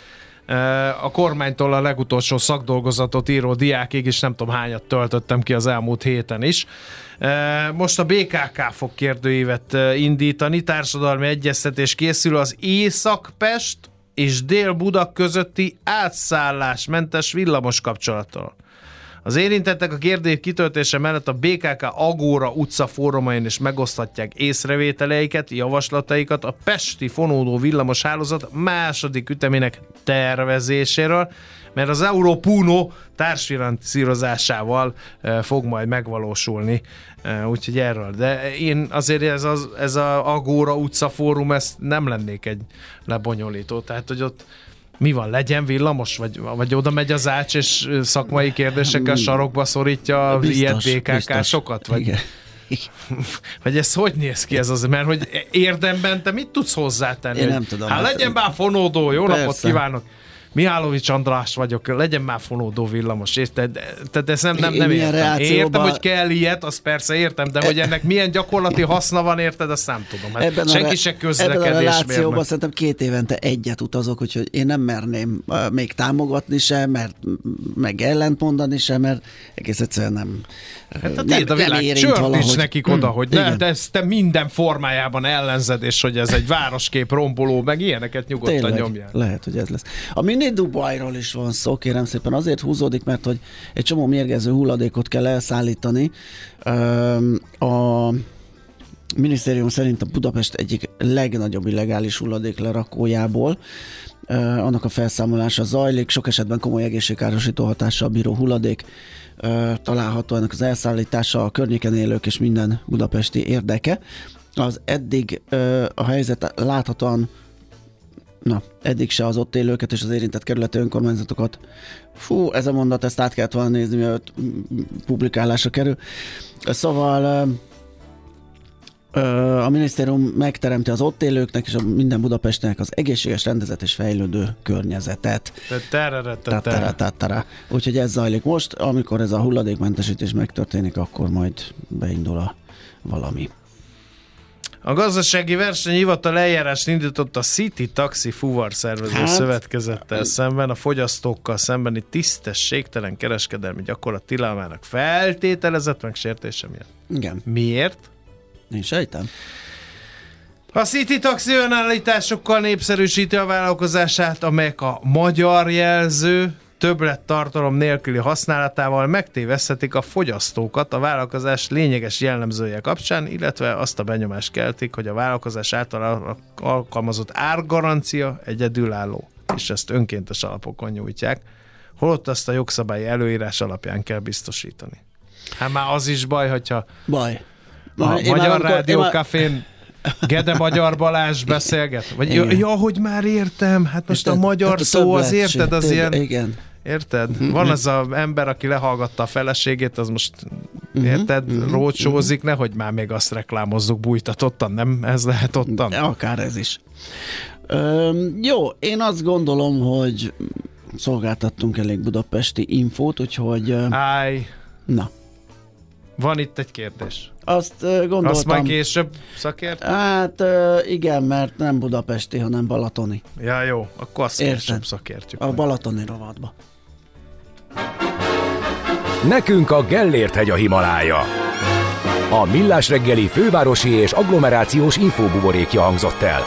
A kormánytól a legutolsó szakdolgozatot író diákig is nem tudom hányat töltöttem ki az elmúlt héten is. Most a BKK fog kérdőívet indítani. Társadalmi egyeztetés készül az Észak-Pest és Dél-Buda közötti átszállásmentes villamos kapcsolattal. Az érintettek a kérdőív kitöltése mellett a BKK Agóra utca fórumain is megosztatják észrevételeiket, javaslataikat a pesti fonódó villamos hálózat második ütemének tervezéséről, mert az Europuno társfinanszírozásával fog majd megvalósulni, úgyhogy erről. De én azért ez a Agóra utca fórum, ezt nem lennék egy lebonyolító, tehát hogy ott mi van, legyen villamos? Vagy oda megy az ács, és szakmai kérdésekkel sarokba szorítja az ilyet BKK-sokat? Vagy... Vagy ez hogy néz ki ez az? Mert hogy érdemben te mit tudsz hozzátenni? Én nem tudom. Hát legyen már fonódó, jó Persze. napot kívánok! Mihálovics András vagyok, legyen már fonódó villamos. Tehát ezt nem értem. Értem, hogy kell ilyet, azt persze értem, de hogy ennek milyen gyakorlati haszna van, érted, azt nem tudom. Hát senki se közlekedés. Ebben a relációban szerintem 2 évente egyet utazok, úgyhogy én nem merném még támogatni sem, mert meg ellentmondani sem, mert egész egyszerűen nem. Hát a tiéd a világ, csörtíts nekik oda, hogy te minden formájában ellenzed, és hogy ez egy városkép romboló, meg ilyeneket nyugodtan tényleg, nyomják. Lehet, hogy ez lesz. A Mini Dubajról is van szó, kérem szépen, azért húzódik, mert hogy egy csomó mérgező hulladékot kell elszállítani. A minisztérium szerint a Budapest egyik legnagyobb illegális hulladék lerakójából. Annak a felszámolása zajlik, sok esetben komoly egészségkárosító hatással bíró hulladék található, ennek az elszállítása a környéken élők és minden budapesti érdeke. Az eddig a helyzet láthatóan eddig se az ott élőket és az érintett kerületi önkormányzatokat. Ez a mondat, ezt át kellett volna nézni, mielőtt publikálásra kerül. Szóval a minisztérium megteremti az ott élőknek és a minden Budapestnek az egészséges, rendezett és fejlődő környezetet. Úgyhogy ez zajlik most, amikor ez a hulladékmentesítés megtörténik, akkor majd beindul a valami. A gazdasági versenyhivatal eljárást indított a City Taxi fuvarszervező szövetkezettel szemben, a fogyasztókkal szembeni tisztességtelen kereskedelmi gyakorlat tilalmának feltételezett megsértése miatt. Igen. Miért? Én sejtem. A City Taxi önállításokkal népszerűsíti a vállalkozását, amelyek a magyar jelző többlettartalom nélküli használatával megtéveszthetik a fogyasztókat a vállalkozás lényeges jellemzője kapcsán, illetve azt a benyomást keltik, hogy a vállalkozás által alkalmazott árgarancia egyedülálló, és ezt önkéntes alapokon nyújtják, holott azt a jogszabályi előírás alapján kell biztosítani. Hát már az is baj, hogyha a Magyar Rádiókafén Gede Magyar Balázs beszélget? Vagy hogy már értem, hát most a magyar szó az érted, az ilyen... Igen. Érted? Van az az ember, aki lehallgatta a feleségét, az most érted? Rócsózik, nehogy már még azt reklámozzuk bújtatottan, nem? Ez lehet ottan? Akár ez is. Jó, én azt gondolom, hogy szolgáltattunk elég budapesti infót, úgyhogy... Na. Van itt egy kérdés. Azt gondoltam... Azt majd később szakért? Hát igen, mert nem budapesti, hanem balatoni. Ja, jó, akkor azt később szakértjük. A balatoni rovatba. Nekünk a Gellért-hegy a Himalája. A Millás reggeli fővárosi és agglomerációs infóbuborékja hangzott el.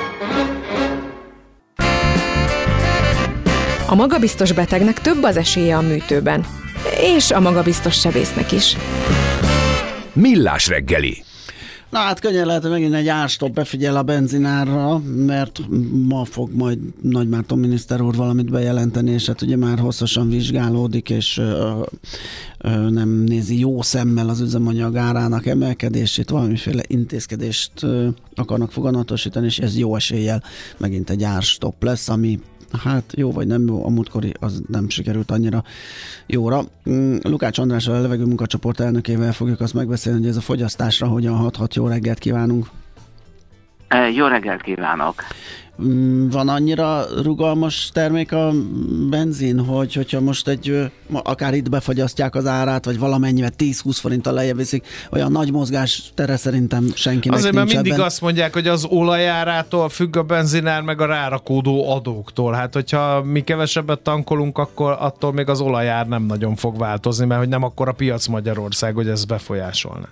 A magabiztos betegnek több az esélye a műtőben. És a magabiztos sebésznek is. Millás reggeli. Na hát könnyen lehet, hogy megint egy árstop befigyel a benzinárra, mert ma fog majd Nagymárton miniszter úr valamit bejelenteni, és hát ugye már hosszasan vizsgálódik, és nem nézi jó szemmel az üzemanyag árának emelkedését, valamiféle intézkedést akarnak foganatosítani, és ez jó eséllyel megint egy árstop lesz, ami hát jó vagy nem jó, a múltkori az nem sikerült annyira jóra. Lukács Andrással, a levegő munkacsoport elnökével fogjuk azt megbeszélni, hogy ez a fogyasztásra hogyan hathat. Jó reggelt kívánunk! Jó reggelt kívánok! Van annyira rugalmas termék a benzin, hogyha most akár itt befagyasztják az árát, vagy valamennyivel 10-20 forinttal lejjebb viszik, olyan nagy mozgás tere szerintem senkinek azért, nincs mert mindig ebben. azt mondják, hogy az olajárától függ a benzinár, meg a rárakódó adóktól. Hát, hogyha mi kevesebbet tankolunk, akkor attól még az olajár nem nagyon fog változni, mert hogy nem akkor a piac Magyarország, hogy ez befolyásolná.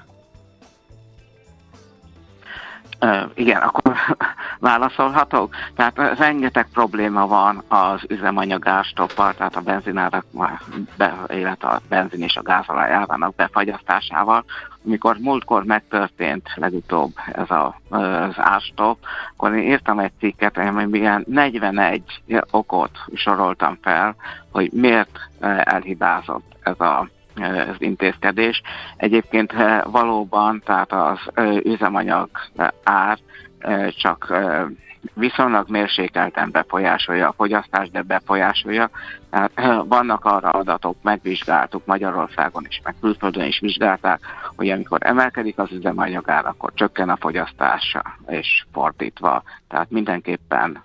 Igen, akkor válaszolhatok. Tehát rengeteg probléma van az üzemanyag árstoppal, tehát a benzinárak, illetve a benzin és a gázolaj árának befagyasztásával. Amikor múltkor megtörtént legutóbb ez az árstopp, akkor én írtam egy cikket, amelyben 41 okot soroltam fel, hogy miért elhibázott ez az intézkedés. Egyébként valóban, tehát az üzemanyag ár csak viszonylag mérsékelten befolyásolja a fogyasztást, de befolyásolja. Tehát vannak arra adatok, megvizsgáltuk Magyarországon is, meg külföldön is vizsgálták, hogy amikor emelkedik az üzemanyagár, akkor csökken a fogyasztása, és fordítva. Tehát mindenképpen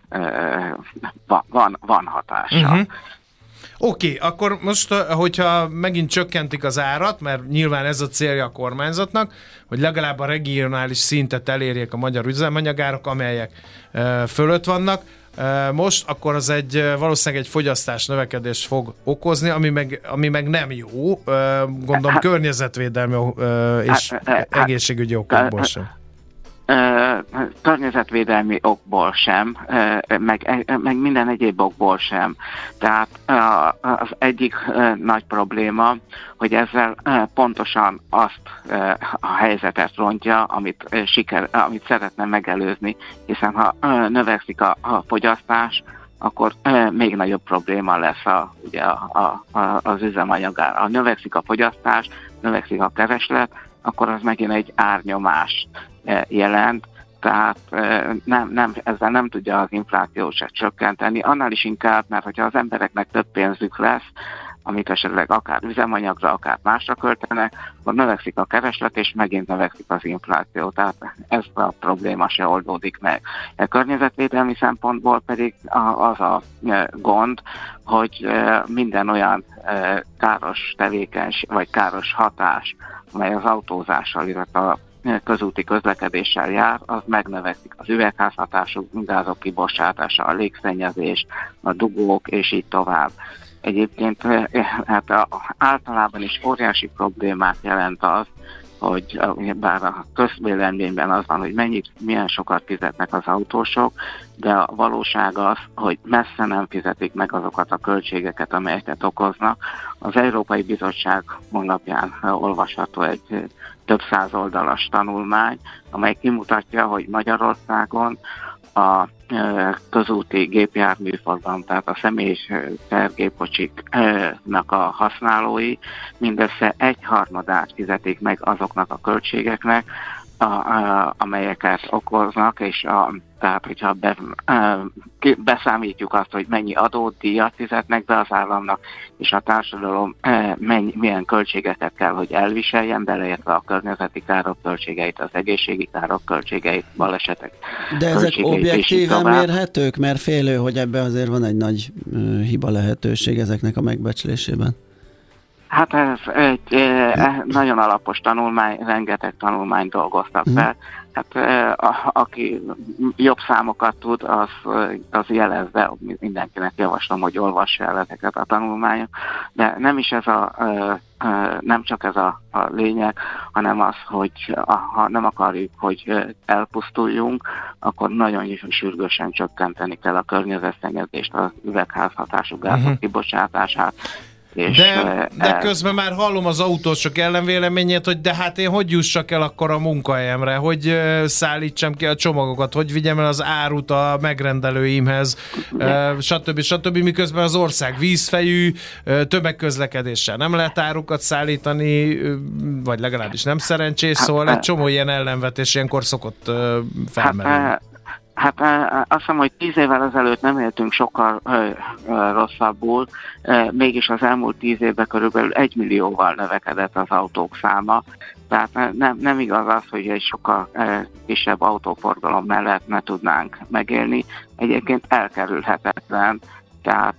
van hatása. Oké, akkor most, hogyha megint csökkentik az árat, mert nyilván ez a célja a kormányzatnak, hogy legalább a regionális szintet elérjék a magyar üzemanyagárak, amelyek fölött vannak, most, akkor az valószínűleg egy fogyasztás növekedést fog okozni, ami meg nem jó, gondolom környezetvédelmi és egészségügyi okokból sem. Környezetvédelmi okból sem, meg minden egyéb okból sem. Tehát az egyik nagy probléma, hogy ezzel pontosan azt a helyzetet rontja, amit szeretne megelőzni, hiszen ha növekszik a fogyasztás, akkor még nagyobb probléma lesz az üzemanyagár. Ha növekszik a fogyasztás, növekszik a kereslet, akkor az megint egy árnyomást jelent, tehát ezzel nem tudja az inflációt se csökkenteni, annál is inkább, mert hogyha az embereknek több pénzük lesz, amit esetleg akár üzemanyagra, akár másra költenek, akkor növekszik a kereslet, és megint növekszik az infláció. Tehát ez a probléma se oldódik meg. A környezetvédelmi szempontból pedig az a gond, hogy minden olyan káros tevékenység, vagy káros hatás, amely az autózással, illetve a közúti közlekedéssel jár, az megnövekszik az üvegházhatású gázok kibocsátása, a légszennyezés, a dugók, és így tovább. Egyébként hát általában is óriási problémát jelent az, hogy bár a közvéleményben az van, hogy milyen sokat fizetnek az autósok, de a valóság az, hogy messze nem fizetik meg azokat a költségeket, amelyeket okoznak. Az Európai Bizottság honlapján olvasható egy több száz oldalas tanulmány, amely kimutatja, hogy Magyarországon a közúti gépjárműforgalom, tehát a személyes tergépkocsiknak a használói mindössze 1/3 fizetik meg azoknak a költségeknek, amelyeket okoznak, és tehát, hogyha beszámítjuk azt, hogy mennyi adót, díjat fizetnek be az államnak, és a társadalom milyen költségeket kell, hogy elviseljen, beleértve a környezeti károk költségeit, az egészségi károk költségeit, balesetek. De ezek objektíven mérhetők, mert félő, hogy ebbe azért van egy nagy hiba lehetőség ezeknek a megbecslésében. Hát ez egy nagyon alapos tanulmány, rengeteg tanulmányt dolgoztak fel. Hát aki jobb számokat tud, az jelezze, mindenkinek javaslom, hogy olvassa el ezeket a tanulmányok, de nem is nem csak ez a lényeg, hanem az, hogy ha nem akarjuk, hogy elpusztuljunk, akkor nagyon sürgősen csökkenteni kell a környezetszennyezést, az üvegházhatású gázok kibocsátását. De közben már hallom az autósok ellenvéleményét, hogy de hát én hogy jussak el akkor a munkahelyemre, hogy szállítsam ki a csomagokat, hogy vigyem el az árut a megrendelőimhez, stb. Miközben az ország vízfejű, tömegközlekedéssel nem lehet árukat szállítani, vagy legalábbis nem szerencsés, szóval egy csomó ilyen ellenvetés ilyenkor szokott felmerülni. Hát azt hiszem, hogy 10 évvel ezelőtt nem éltünk sokkal rosszabbul, mégis az elmúlt 10 évben körülbelül 1 millióval növekedett az autók száma. Tehát nem igaz az, hogy egy sokkal kisebb autóforgalom mellett ne tudnánk megélni. Egyébként elkerülhetetlen, tehát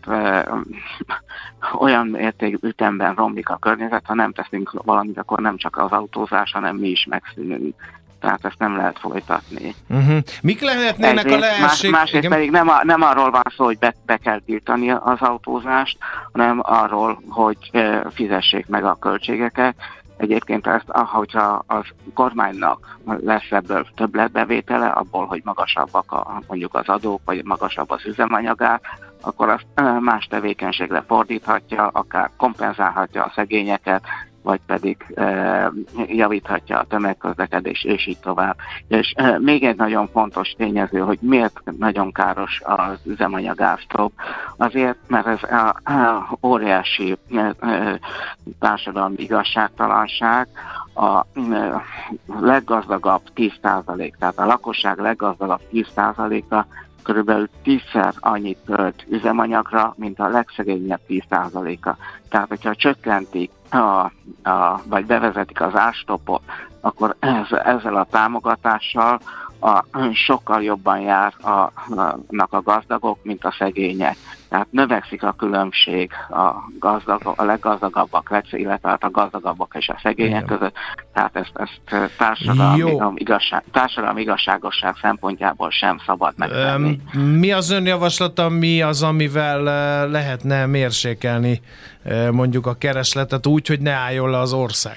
olyan ütemben romlik a környezet, ha nem teszünk valamit, akkor nem csak az autózás, hanem mi is megszűnünk. Tehát ezt nem lehet folytatni. Mik lehetnének a lehetőségek? Másrészt pedig nem arról van szó, hogy be kell tiltani az autózást, hanem arról, hogy fizessék meg a költségeket. Egyébként ezt, hogyha az kormánynak lesz ebből többletbevétele, abból, hogy magasabbak mondjuk az adók, vagy magasabb az üzemanyagár, akkor azt más tevékenységre fordíthatja, akár kompenzálhatja a szegényeket, vagy pedig javíthatja a tömegközlekedést, és így tovább. És még egy nagyon fontos tényező, hogy miért nagyon káros az üzemanyagárstop. Azért, mert ez óriási társadalmi igazságtalanság. A leggazdagabb 10%, tehát a lakosság leggazdagabb 10%-a körülbelül 10-szer annyit költ üzemanyagra, mint a legszegényebb 10%-a. Tehát, hogyha csökkentik vagy bevezetik az árstoppot, akkor ezzel a támogatással sokkal jobban járnak a gazdagok, mint a szegények. Tehát növekszik a különbség a leggazdagabbak, illetve a gazdagabbak és a szegények között. Tehát ezt társadalmi igazságosság szempontjából sem szabad megtenni. Mi az ön javaslata, mi az, amivel lehetne mérsékelni mondjuk a keresletet úgy, hogy ne álljon le az ország?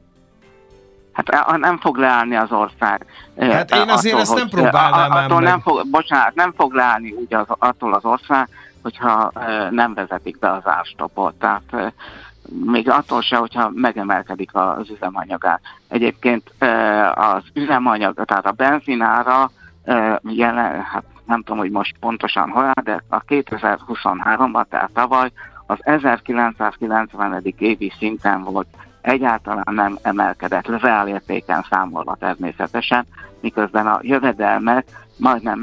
Hát nem fog leállni az ország. Hát én azért ezt nem próbálnám ám nem fog leállni úgy attól az ország, hogyha nem vezetik be az árstoppot. Tehát még attól se, hogyha megemelkedik az üzemanyagár. Egyébként az üzemanyag, tehát a benzinára hát nem tudom, hogy most pontosan hol áll, de a 2023-ban, tehát tavaly az 1990. évi szinten volt, egyáltalán nem emelkedett, reálértéken számolva természetesen, miközben a jövedelmek majdnem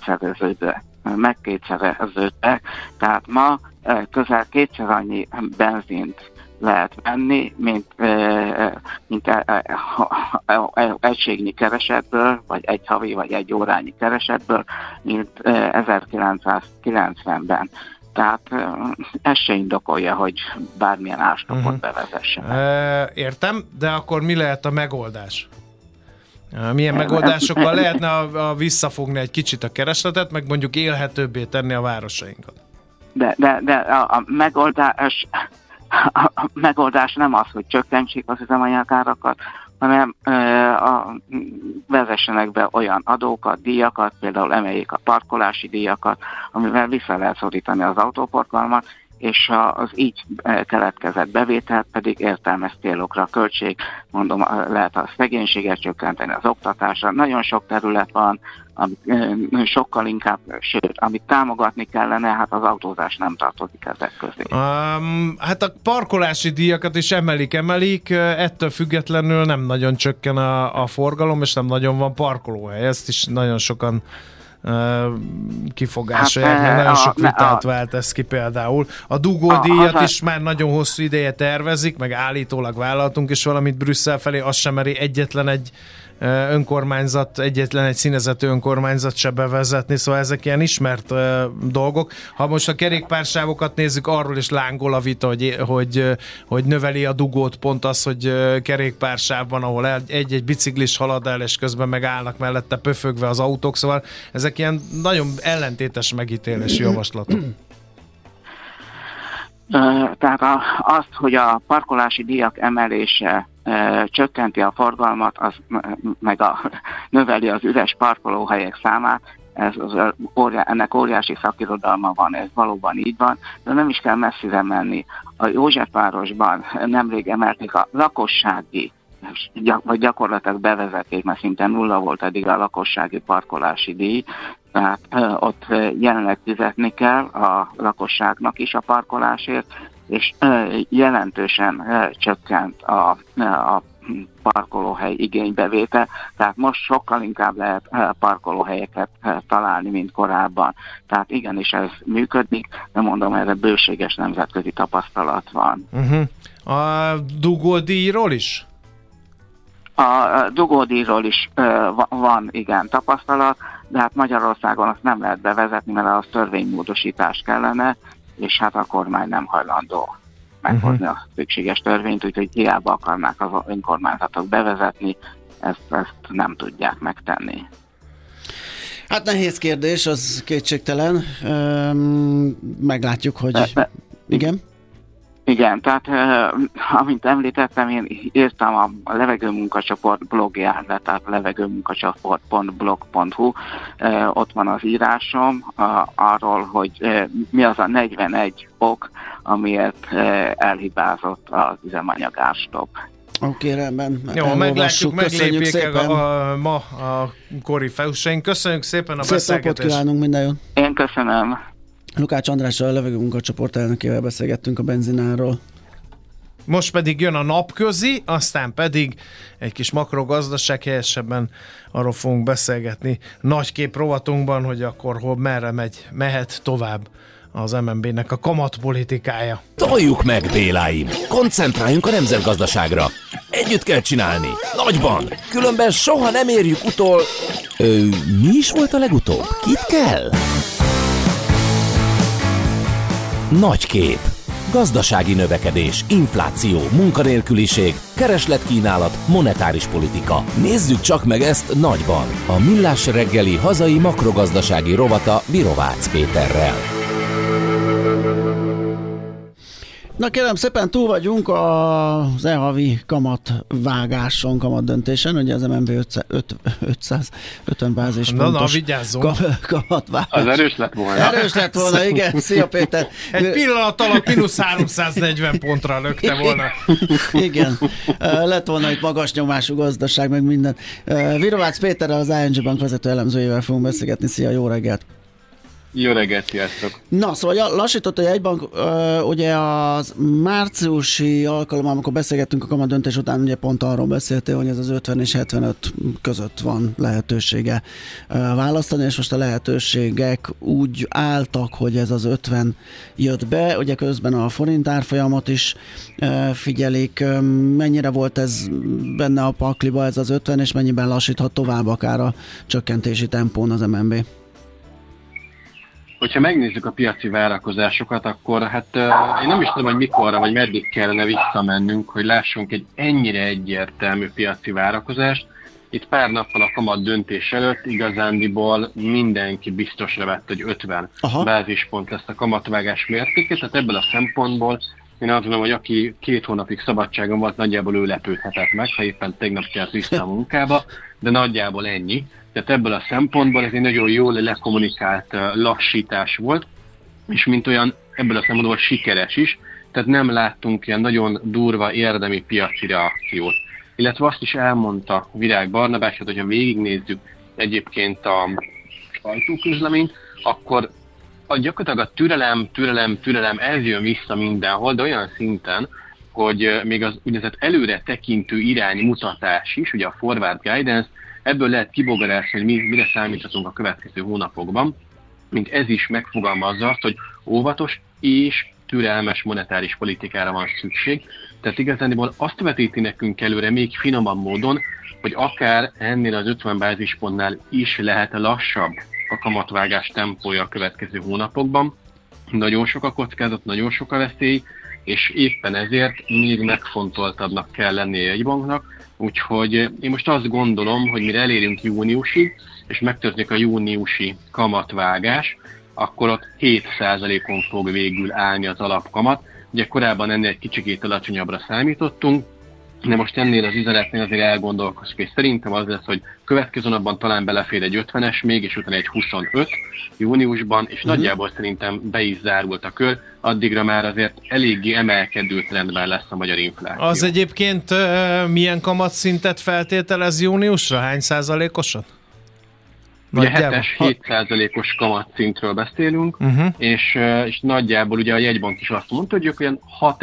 megkétszereződtek, tehát ma közel 2-szer annyi benzint lehet venni, mint egységnyi keresetből, vagy egy havi, vagy egy órányi keresetből, mint 1990-ben. Tehát ez se indokolja, hogy bármilyen árstoppot bevezessenek. Értem, de akkor mi lehet a megoldás? Milyen megoldásokkal lehetne visszafogni egy kicsit a keresletet, meg mondjuk élhetőbbé tenni a városainkat? De a megoldás nem az, hogy csökkentsék az üzemanyagárakat, hanem vezessenek be olyan adókat, díjakat, például emeljék a parkolási díjakat, amivel vissza lehet szorítani az autóforgalmat, és az így keletkezett bevételt pedig értelmes célokra költség, mondom, lehet a szegénységet csökkenteni, az oktatásra. Nagyon sok terület van, amit sokkal inkább, sőt, amit támogatni kellene, hát az autózás nem tartozik ezek közé. Hát a parkolási díjakat is emelik, ettől függetlenül nem nagyon csökken a forgalom, és nem nagyon van parkolóhely. Ezt is nagyon sokan kifogásolják, mert nagyon sok vitát vált ez ki például. A dugódíjat is már nagyon hosszú ideje tervezik, meg állítólag vállaltunk is valamit Brüsszel felé, azt sem meri egyetlen egy színezető önkormányzat se bevezetni, szóval ezek ilyen ismert dolgok. Ha most a kerékpársávokat nézzük, arról is lángol a vita, hogy növeli a dugót pont az, hogy kerékpársáv van, ahol egy-egy biciklis halad el, és közben megállnak mellette pöfögve az autók, szóval ezek ilyen nagyon ellentétes megítélési javaslatok. Tehát azt, hogy a parkolási díjak emelése csökkenti a forgalmat, az meg növeli az üres parkolóhelyek számát, ennek óriási szakirodalma van, ez valóban így van, de nem is kell messzire menni. A Józsefvárosban nemrég emelték a lakossági, vagy gyakorlatilag bevezették, mert szinte nulla volt eddig a lakossági parkolási díj, tehát ott jelenleg fizetni kell a lakosságnak is a parkolásért, és jelentősen csökkent a parkolóhely igénybevétel, tehát most sokkal inkább lehet parkolóhelyeket találni, mint korábban. Tehát igenis ez működik, de mondom, erre bőséges nemzetközi tapasztalat van. A dugódíjról is? A dugódíjról is van, igen, tapasztalat, de hát Magyarországon azt nem lehet bevezetni, mert az törvénymódosítás kellene, és hát a kormány nem hajlandó meghozni a szükséges törvényt, úgyhogy hiába akarnák az önkormányzatok bevezetni, ezt nem tudják megtenni. Hát nehéz kérdés, az kétségtelen. Meglátjuk, hogy... Igen? Igen, tehát amint említettem, én írtam a levegőmunkacsoport blogján, tehát levegőmunkacsoport.blog.hu, ott van az írásom arról, hogy mi az a 41 ok, amiért elhibázott az üzemanyagárstopp. Oké, rendben. Jó, meglátjuk, meglépjék ma a korifeusaink. Köszönjük szépen a beszélgetést. Szép napot kívánunk, minden jót. Én köszönöm. Lukács Andrással, a levegőmunkacsoport elnökével beszélgettünk a benzináról. Most pedig jön a napközi, aztán pedig egy kis makrogazdaság, helyesebben arról fogunk beszélgetni nagykép rovatunkban, hogy akkor merre mehet tovább az MNB-nek a kamatpolitikája. Toljuk meg, Béláim! Koncentráljunk a nemzetgazdaságra! Együtt kell csinálni! Nagyban! Különben soha nem érjük utol... mi is volt a legutóbb? Kit kell? Nagykép. Gazdasági növekedés, infláció, munkanélküliség, keresletkínálat, monetáris politika. Nézzük csak meg ezt nagyban. A Millás reggeli hazai makrogazdasági rovata Virovácz Péterrel. Na kérem szépen, túl vagyunk az e-havi kamatvágáson, kamatdöntésen, ugye az MNB 550 bázispontos kamatvágás. Az erős lett volna. Erős lett volna, igen. Szia Péter. Egy pillanat alatt mínusz 340 pontra lökte volna. Igen. Lett volna itt magas nyomású gazdaság, meg minden. Virovácz Péterrel, az ING Bank vezető elemzőjével fogunk beszélgetni. Szia, jó reggelt. Jó reggelt, sziasztok! Na, szóval lassított a jegybank, ugye az márciusi alkalommal, amikor beszélgettünk a kamatdöntés után, ugye pont arról beszéltél, hogy ez az 50 és 75 között van lehetősége választani, és most a lehetőségek úgy álltak, hogy ez az 50 jött be, ugye közben a forint árfolyamot is figyelik. Mennyire volt ez benne a pakliba, ez az 50, és mennyiben lassíthat tovább akár a csökkentési tempón az MNB? Hogyha megnézzük a piaci várakozásokat, akkor hát én nem is tudom, hogy mikorra vagy meddig kellene visszamennünk, hogy lássunk egy ennyire egyértelmű piaci várakozást. Itt pár nappal a kamat döntés előtt igazándiból mindenki biztosra vett, hogy 50 bázispont lesz a kamatvágás mértéke, tehát ebből a szempontból én azt gondolom, hogy aki 2 hónapig szabadságon volt, nagyjából ő lepődhetett meg, ha éppen tegnap kelt vissza a munkába, de nagyjából ennyi. Tehát ebből a szempontból ez egy nagyon jól lekommunikált lassítás volt, és mint olyan ebből a szempontból sikeres is, tehát nem láttunk ilyen nagyon durva érdemi piaci reakciót. Illetve azt is elmondta Virág Barnabás, hogy ha végignézzük egyébként a sajtóközleményt, akkor gyakorlatilag a türelem, ez jön vissza mindenhol, de olyan szinten, hogy még az úgynevezett előre tekintő iránymutatás is, ugye a forward guidance, ebből lehet kibogarásni, hogy mire számíthatunk a következő hónapokban, mint ez is megfogalmazza azt, hogy óvatos és türelmes monetáris politikára van szükség. Tehát igazából azt vetíti nekünk előre még finomabb módon, hogy akár ennél az 50 bázispontnál is lehet lassabb a kamatvágás tempója a következő hónapokban. Nagyon sok a kockázat, nagyon sok a veszély, és éppen ezért még megfontoltabbnak kell lennie egy banknak. Úgyhogy én most azt gondolom, hogy mire elérünk júniusig, és megtörténik a júniusi kamatvágás, akkor ott 7%-on fog végül állni az alapkamat. Ugye korábban ennél egy kicsikét alacsonyabbra számítottunk, de most ennél az üzenetnél azért elgondolkozunk, és szerintem az lesz, hogy következő napban talán belefér egy 50-es még, és utána egy 25 júniusban, és nagyjából szerintem be is zárult a kör, addigra már azért eléggé emelkedő trendben lesz a magyar infláció. Az egyébként milyen kamatszintet feltételez júniusra? Hány százalékosat? Ugye 7%-os kamatszintről beszélünk, és nagyjából ugye a jegybank is azt mondta, hogy ők olyan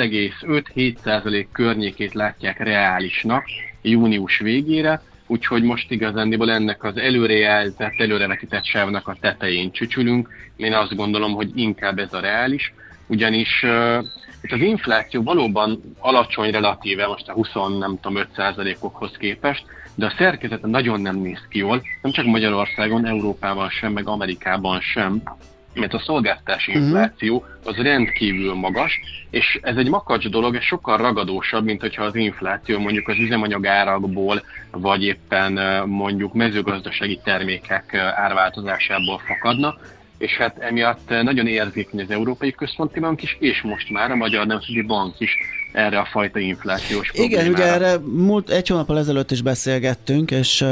6,5-7% környékét látják reálisnak június végére, úgyhogy most igazándiból ennek az előrejelzett, előrevetített sávnak a tetején csücsülünk. Én azt gondolom, hogy inkább ez a reális, ugyanis itt az infláció valóban alacsony relatíve, most a 5%-okhoz képest, de a szerkezete nagyon nem néz ki jól, nem csak Magyarországon, Európában sem, meg Amerikában sem, mert a szolgáltatási infláció az rendkívül magas, és ez egy makacs dolog, ez sokkal ragadósabb, mint hogyha az infláció mondjuk az üzemanyagárakból, vagy éppen mondjuk mezőgazdasági termékek árváltozásából fakadna, és hát emiatt nagyon érzékeny az Európai Központi Bank is, és most már a Magyar Nemzeti Bank is erre a fajta inflációs problémára. Igen, ugye erre egy hónappal ezelőtt is beszélgettünk, és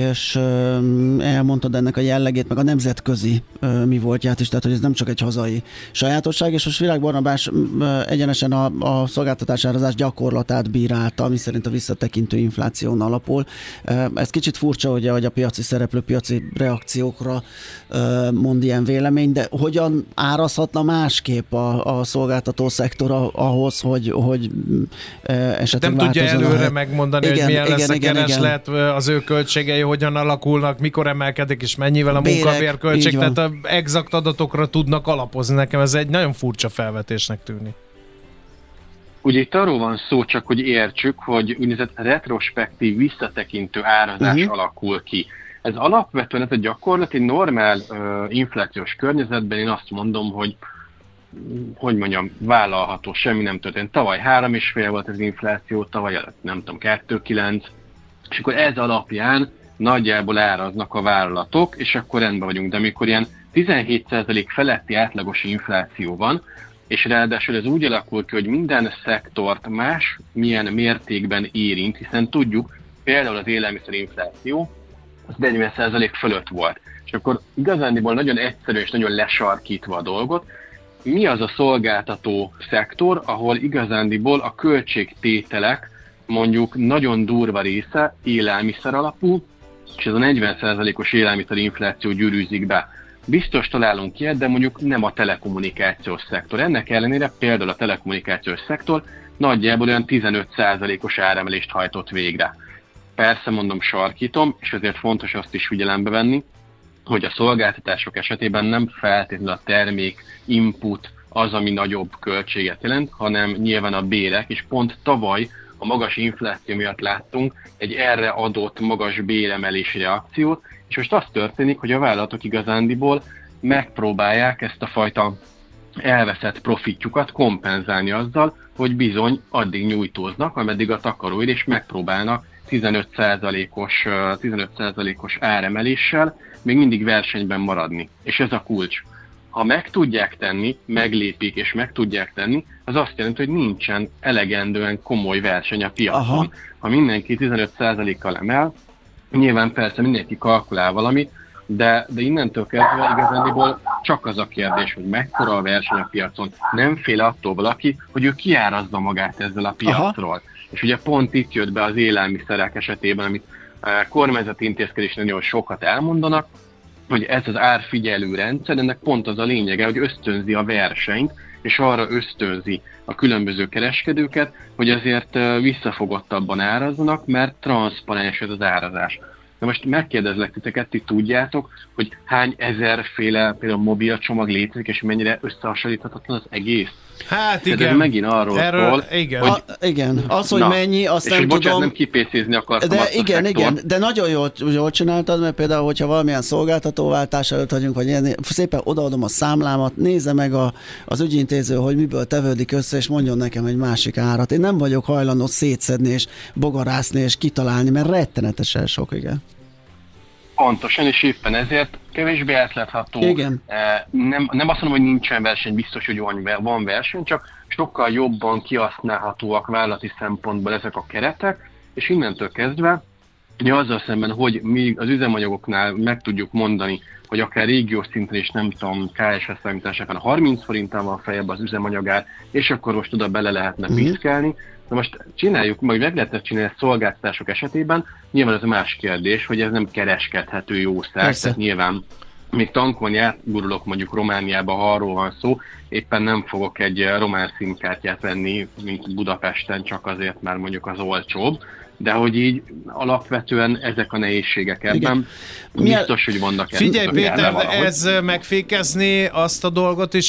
elmondtad ennek a jellegét, meg a nemzetközi mi voltját is, tehát hogy ez nem csak egy hazai sajátosság, és most Virág Barnabás egyenesen a szolgáltatásárazás gyakorlatát bírálta, ami szerint a visszatekintő infláción alapul. Ez kicsit furcsa, ugye, hogy a piaci szereplő piaci reakciókra mond ilyen vélemény, de hogyan árazhatna másképp a szolgáltató szektor ahhoz, hogy esetleg nem tudja előre megmondani, igen, hogy milyen igen, lesz a igen, kereslet, az ő költségei hogyan alakulnak, mikor emelkedik, és mennyivel a Bérek, munkabérköltség, így van. tehát exakt adatokra tudnak alapozni. Nekem ez egy nagyon furcsa felvetésnek tűnik. Ugye itt arról van szó, csak hogy értsük, hogy úgynevezett retrospektív, visszatekintő árazás alakul ki. Ez alapvetően ez a gyakorlat egy normál inflációs környezetben, én azt mondom, hogy mondjam, vállalható, semmi nem történt. Tavaly 3,5 volt az infláció, tavaly előtt nem tudom, 2,9, és akkor ez alapján nagyjából áraznak a vállalatok, és akkor rendben vagyunk. De amikor ilyen 17% feletti átlagos infláció van, és ráadásul ez úgy alakul ki, hogy minden szektort más milyen mértékben érint, hiszen tudjuk, például az élelmiszerinfláció az 40% fölött volt. És akkor igazándiból nagyon egyszerű és nagyon lesarkítva a dolgot, mi az a szolgáltató szektor, ahol igazándiból a költségtételek mondjuk nagyon durva része élelmiszer alapú, és ez a 40%-os élelmiszerinfláció gyűrűzik be. Biztos találunk ilyet, de mondjuk nem a telekommunikációs szektor. Ennek ellenére például a telekommunikációs szektor nagyjából olyan 15%-os áremelést hajtott végre. Persze mondom, sarkítom, és ezért fontos azt is figyelembe venni, hogy a szolgáltatások esetében nem feltétlenül a termék input az, ami nagyobb költséget jelent, hanem nyilván a bérek, és pont tavaly a magas infláció miatt láttunk egy erre adott magas béremelési reakciót, és most az történik, hogy a vállalatok igazándiból megpróbálják ezt a fajta elveszett profitjukat kompenzálni azzal, hogy bizony addig nyújtóznak, ameddig a takaróid, és megpróbálnak 15%-os áremeléssel még mindig versenyben maradni. És ez a kulcs. Ha meg tudják tenni, meglépik és meg tudják tenni, az azt jelenti, hogy nincsen elegendően komoly verseny a piacon. Aha. Ha mindenki 15%-kal emel, nyilván persze mindenki kalkulál valamit, de innentől kezdve igazándiból csak az a kérdés, hogy mekkora a verseny a piacon. Nem fél attól valaki, hogy ő kiárazza magát ezzel a piacról. Aha. És ugye pont itt jött be az élelmiszerek esetében, amit kormányzati intézkedésnél nagyon sokat elmondanak, hogy ez az árfigyelő rendszer, ennek pont az a lényege, hogy ösztönzi a versenyt, és arra ösztönzi a különböző kereskedőket, hogy azért visszafogottabban árazzanak, mert transzparens ez az árazás. Na most megkérdezlek titeket, ti tudjátok, hogy hány ezerféle például mobilcsomag létezik, és mennyire összehasonlíthatatlan az egész? Hát igen. Ez megint arról szól, igen. Hogy... igen, az, hogy mennyi, azt nem tudom. tudom. Nem kipécézni akartam de igen, de nagyon jól csináltad, mert például, hogyha valamilyen szolgáltatóváltás előtt vagyunk, vagy ilyen, szépen odaadom a számlámat, nézze meg az ügyintéző, hogy miből tevődik össze, és mondjon nekem egy másik árat. Én nem vagyok hajlandó szétszedni, és bogarászni, és kitalálni, mert rettenetesen sok, igen. Pontosan, és éppen ezért kevésbé átlátható. Igen. Nem azt mondom, hogy nincsen verseny, biztos, hogy van verseny, csak sokkal jobban kihasználhatóak vállalati szempontból ezek a keretek, és innentől kezdve, azzal szemben, hogy mi az üzemanyagoknál meg tudjuk mondani, hogy akár régiós szinten is nem tudom, KSH számításában 30 forinttal van feljebb az üzemanyagár, és akkor most oda bele lehetne piszkálni. Na most csináljuk, majd meg lehetne csinálni a szolgáltatások esetében, nyilván ez a más kérdés, hogy ez nem kereskedhető jószág, tehát nyilván még tankolni átgurulok mondjuk Romániába, ha arról van szó, éppen nem fogok egy román szimkártyát venni, mint Budapesten, csak azért, mert mondjuk az olcsóbb, de hogy így alapvetően ezek a nehézségek ebben biztos, hogy vannak. Figyelj Péter, de ez megfékezni azt a dolgot is,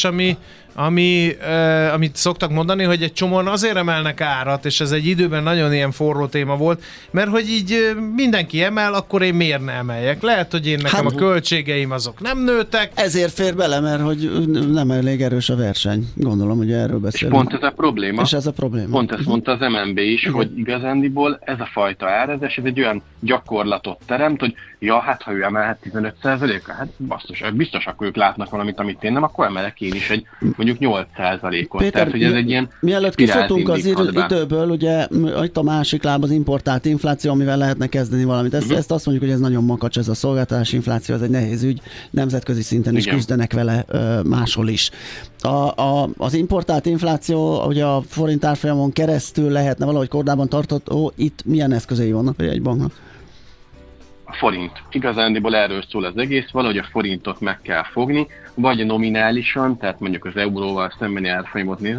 amit szoktak mondani, hogy egy csomóan azért emelnek árat, és ez egy időben nagyon ilyen forró téma volt, mert hogy így mindenki emel, akkor én miért ne emeljek? Lehet, hogy én nekem a költségeim azok nem nőtek. Ezért fér bele, mert hogy nem elég erős a verseny. Gondolom, hogy erről beszélünk. És pont ez a probléma. És ez a probléma. Pont ezt mondta az MNB is, hogy igazándiból ez a fajta árazás, ez egy olyan gyakorlatot teremt, hogy ja, hát ha ő emelhet 15%-ra, hát biztos akkor ők látnak valamit, amit én nem, akkor emelek én is egy mondjuk 8%-ot. Péter, tehát, hogy ez egy ilyen mielőtt kifutunk az időből, ugye itt a másik láb az importált infláció, amivel lehetne kezdeni valamit. Ezt azt mondjuk, hogy ez nagyon makacs, ez a szolgáltatási infláció, ez egy nehéz ügy, nemzetközi szinten is küzdenek vele máshol is. Az importált infláció, ugye a forint árfolyamon keresztül lehetne valahogy kordában tartható, itt milyen eszközei vannak egy banknak? A forint. Igazándiból erről szól az egész, valahogy a forintot meg kell fogni, vagy nominálisan, tehát mondjuk az euróval szembeni árfolyamot nézve,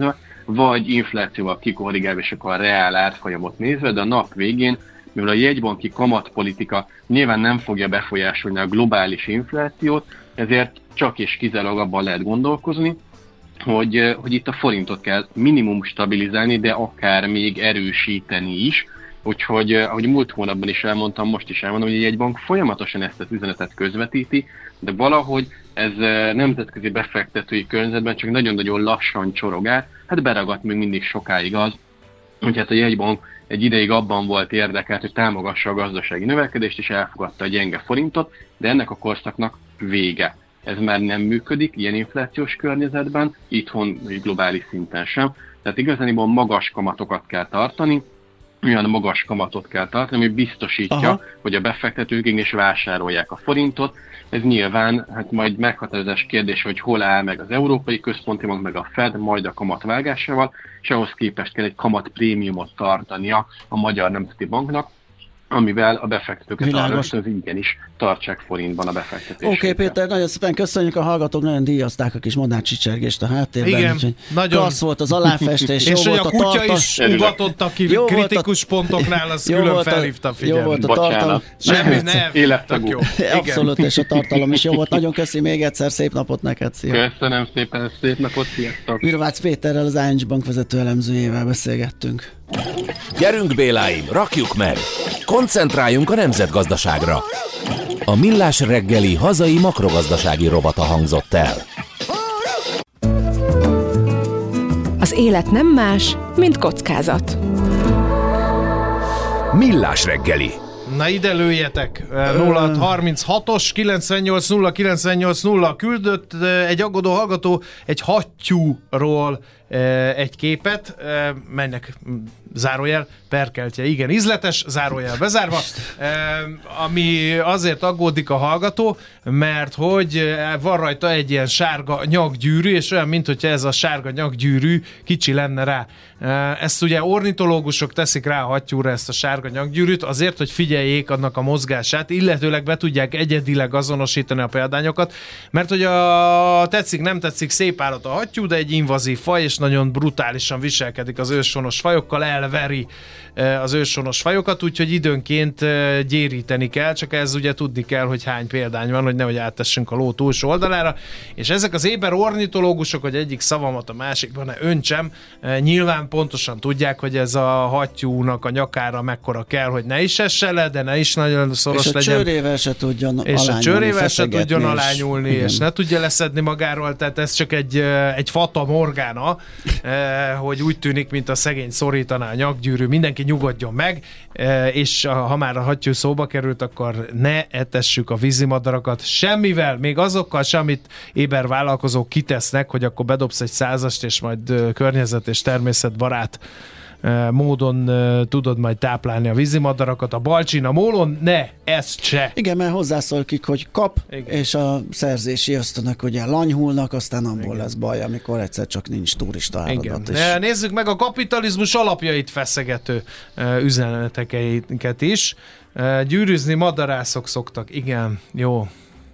vagy inflációval kikorrigálva, és akkor a reál árfolyamot nézve, de a nap végén, mivel a jegybanki kamatpolitika nyilván nem fogja befolyásolni a globális inflációt, ezért csak és kizárólag abban lehet gondolkozni, hogy itt a forintot kell minimum stabilizálni, de akár még erősíteni is. Úgyhogy, ahogy múlt hónapban is elmondtam, most is elmondom, hogy a jegybank folyamatosan ezt az üzenetet közvetíti, de valahogy ez nemzetközi befektetői környezetben csak nagyon-nagyon lassan csorog át, hát beragadt még mindig sokáig az, hogy hát a jegybank egy ideig abban volt érdekelt, hogy támogassa a gazdasági növekedést, és elfogadta a gyenge forintot, de ennek a korszaknak vége. Ez már nem működik ilyen inflációs környezetben, itthon vagy globális szinten sem. Tehát igazániból magas kamatokat kell tartani, olyan magas kamatot kell tartani, ami biztosítja, hogy a befektetők is vásárolják a forintot. Ez nyilván hát majd meghatározás kérdés, hogy hol áll meg az Európai Központi Bank, meg a Fed, majd a kamatvágásával, és ahhoz képest kell egy kamatprémiumot tartania a Magyar Nemzeti Banknak, amivel a befektetőket arra ösztönzi, igenis tartsák forintban a befektetését. Oké, Péter, nagyon szépen köszönjük, a hallgatók nagyon díjazták a kis madárcsicsergést a háttérben. Igen, nagyon. Klassz volt az aláfestés, és hogy a kutya is ugatott a kritikus pontoknál, az külön felhívta a figyelmet. Jó volt a tartalom. Semmi, nem. Élettagú. Abszolút, és a tartalom is jó volt. Nagyon köszi még egyszer, szép napot neked. Szia. Köszönöm szépen, szép napot, sziasztok. Virvács Péterrel, az ING Bank vezető elemzőjével beszélgettünk. Gyerünk, Béláim, rakjuk meg! Koncentráljunk a nemzetgazdaságra! A Millás reggeli hazai makrogazdasági rovata hangzott el. Az élet nem más, mint kockázat. Millás reggeli. Na ide lőjetek! 0636-os 980980 küldött egy aggódó hallgató egy hattyúról egy képet, mennek zárójel, perkeltje, igen, ízletes, zárójel bezárva, ami azért aggódik a hallgató, mert hogy van rajta egy ilyen sárga nyakgyűrű, és olyan, mint hogyha ez a sárga nyakgyűrű kicsi lenne rá. Ezt ugye ornitológusok teszik rá a hattyúra, ezt a sárga nyakgyűrűt, azért, hogy figyeljék annak a mozgását, illetőleg be tudják egyedileg azonosítani a példányokat, mert hogy tetszik, nem tetszik, szép állat a hattyú, de egy invazív faj, és nagyon brutálisan viselkedik az őshonos fajokkal, elveri az őshonos fajokat, úgyhogy időnként gyéríteni kell, csak ez ugye tudni kell, hogy hány példány van, hogy nehogy áttessünk a ló túlsó oldalára, és ezek az éber ornitológusok, hogy egyik szavamat a másikban ne öntsem, nyilván pontosan tudják, hogy ez a hattyúnak a nyakára mekkora kell, hogy ne is esse le, de ne is nagyon szoros legyen. És a csőrével se tudjon és a csőrével se tudjon alányulni, és ne tudja leszedni magáról, tehát ez csak egy fata morgána, hogy úgy tűnik, mint a szegény szorítaná a nyakgyűrű, mindenki nyugodjon meg, és ha már a hattyú szóba került, akkor ne etessük a vízimadarakat semmivel, még azokkal sem, amit éber vállalkozók kitesznek, hogy akkor bedobsz egy 100-ast, és majd környezet és természetbarát módon tudod majd táplálni a vízimadarakat, a balcsin, a mólon, ne, ezt se. Igen, mert hozzászólkik, hogy kap, igen. És a szerzési ösztönök ugye lanyhulnak, aztán abból lesz baj, amikor egyszer csak nincs turista áradat. Igen. Nézzük meg a kapitalizmus alapjait feszegető üzeneteket is. Gyűrűzni madarászok szoktak. Igen, jó.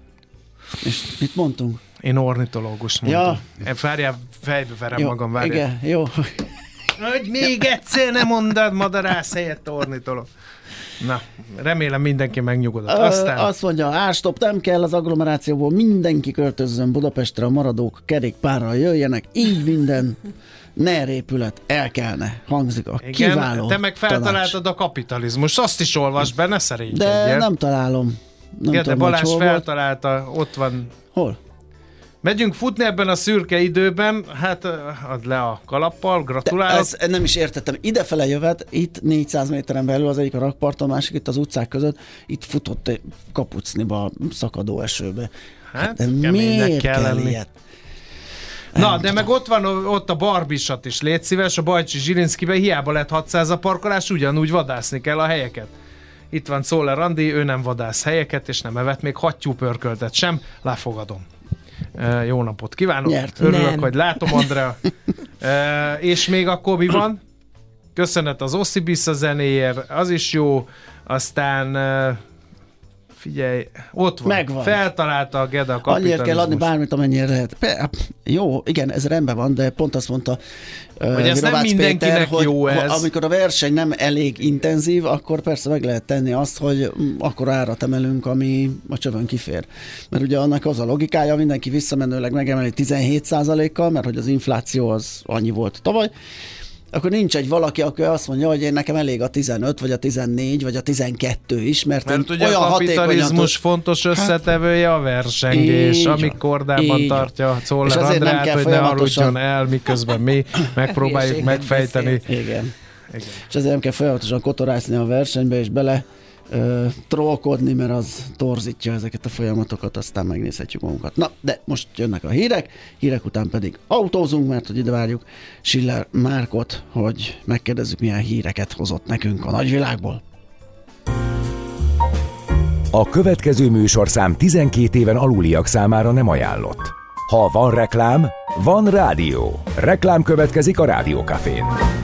És mit mondtunk? Én ornitológus mondtam. Ja. Várjál, fejbe verem jó, magam, várjál. Igen, jó. Hogy még egyszer nem mondod madarász helyett ornitológ. Na, remélem mindenki megnyugodott. Aztán... Azt mondja, árstop nem kell, az agglomerációból mindenki költözzön Budapestre, a maradók kerékpárral jöjjenek, így minden NER-épület elkelne, hangzik a kiváló te meg feltaláltad a kapitalizmus, azt is olvasd be, ne szerénykedj. De nem találom. Nem de Balázs feltalálta, ott van. Hol? Megyünk futni ebben a szürke időben, hát add le a kalappal, gratulálok. Ez nem is értettem. Idefele jövet, itt 400 méteren belül, az egyik a rakparton, a másik itt az utcák között, itt futott kapucniba, szakadó esőbe. Hát miért kell lenni? Ilyet? Na, de meg ott van ott a Barbisat is, légy szíves, a Bajcsi Zsilinszkiben hiába lett 600 a parkolás, ugyanúgy vadászni kell a helyeket. Itt van Czoller Andi, ő nem vadász helyeket, és nem evett még hattyúpörköltet sem, lefogadom. Jó napot kívánok! Nyert. Örülök, nem. hogy látom, Andrea. És még akkor mi van? Köszönet az Ossibis a zenéért, az is jó. Aztán Figyelj, ott van. Megvan. Feltalálta a Gede a kapitalizmus. Annyira kell adni bármit, amennyire lehet. Jó, igen, ez rendben van, de pont azt mondta hogy ez nem mindenkinek Péter, jó ez. Amikor a verseny nem elég intenzív, akkor persze meg lehet tenni azt, hogy akkor árat emelünk, ami a csövön kifér. Mert ugye annak az a logikája, mindenki visszamenőleg megemeli 17%-kal, mert hogy az infláció az annyi volt tavaly, akkor nincs egy valaki, aki azt mondja, hogy én nekem elég a 15, vagy a 14, vagy a 12 is, mert ugye olyan a kapitalizmus fontos összetevője a versengés, amik kordában tartja a Czoller Andrát, hogy ne aludjon el, miközben mi megpróbáljuk megfejteni. Igen. És ezért nem kell folyamatosan kotorászni a versenybe, és bele trollkodni, mert az torzítja ezeket a folyamatokat, aztán megnézhetjük magunkat. Na, de most jönnek a hírek után pedig autózunk, mert hogy ide várjuk Schiller Márkot, hogy megkérdezzük, milyen híreket hozott nekünk a nagyvilágból. A következő műsorszám 12 éven aluliak számára nem ajánlott. Ha van reklám, van rádió. Reklám következik a Rádiókafén.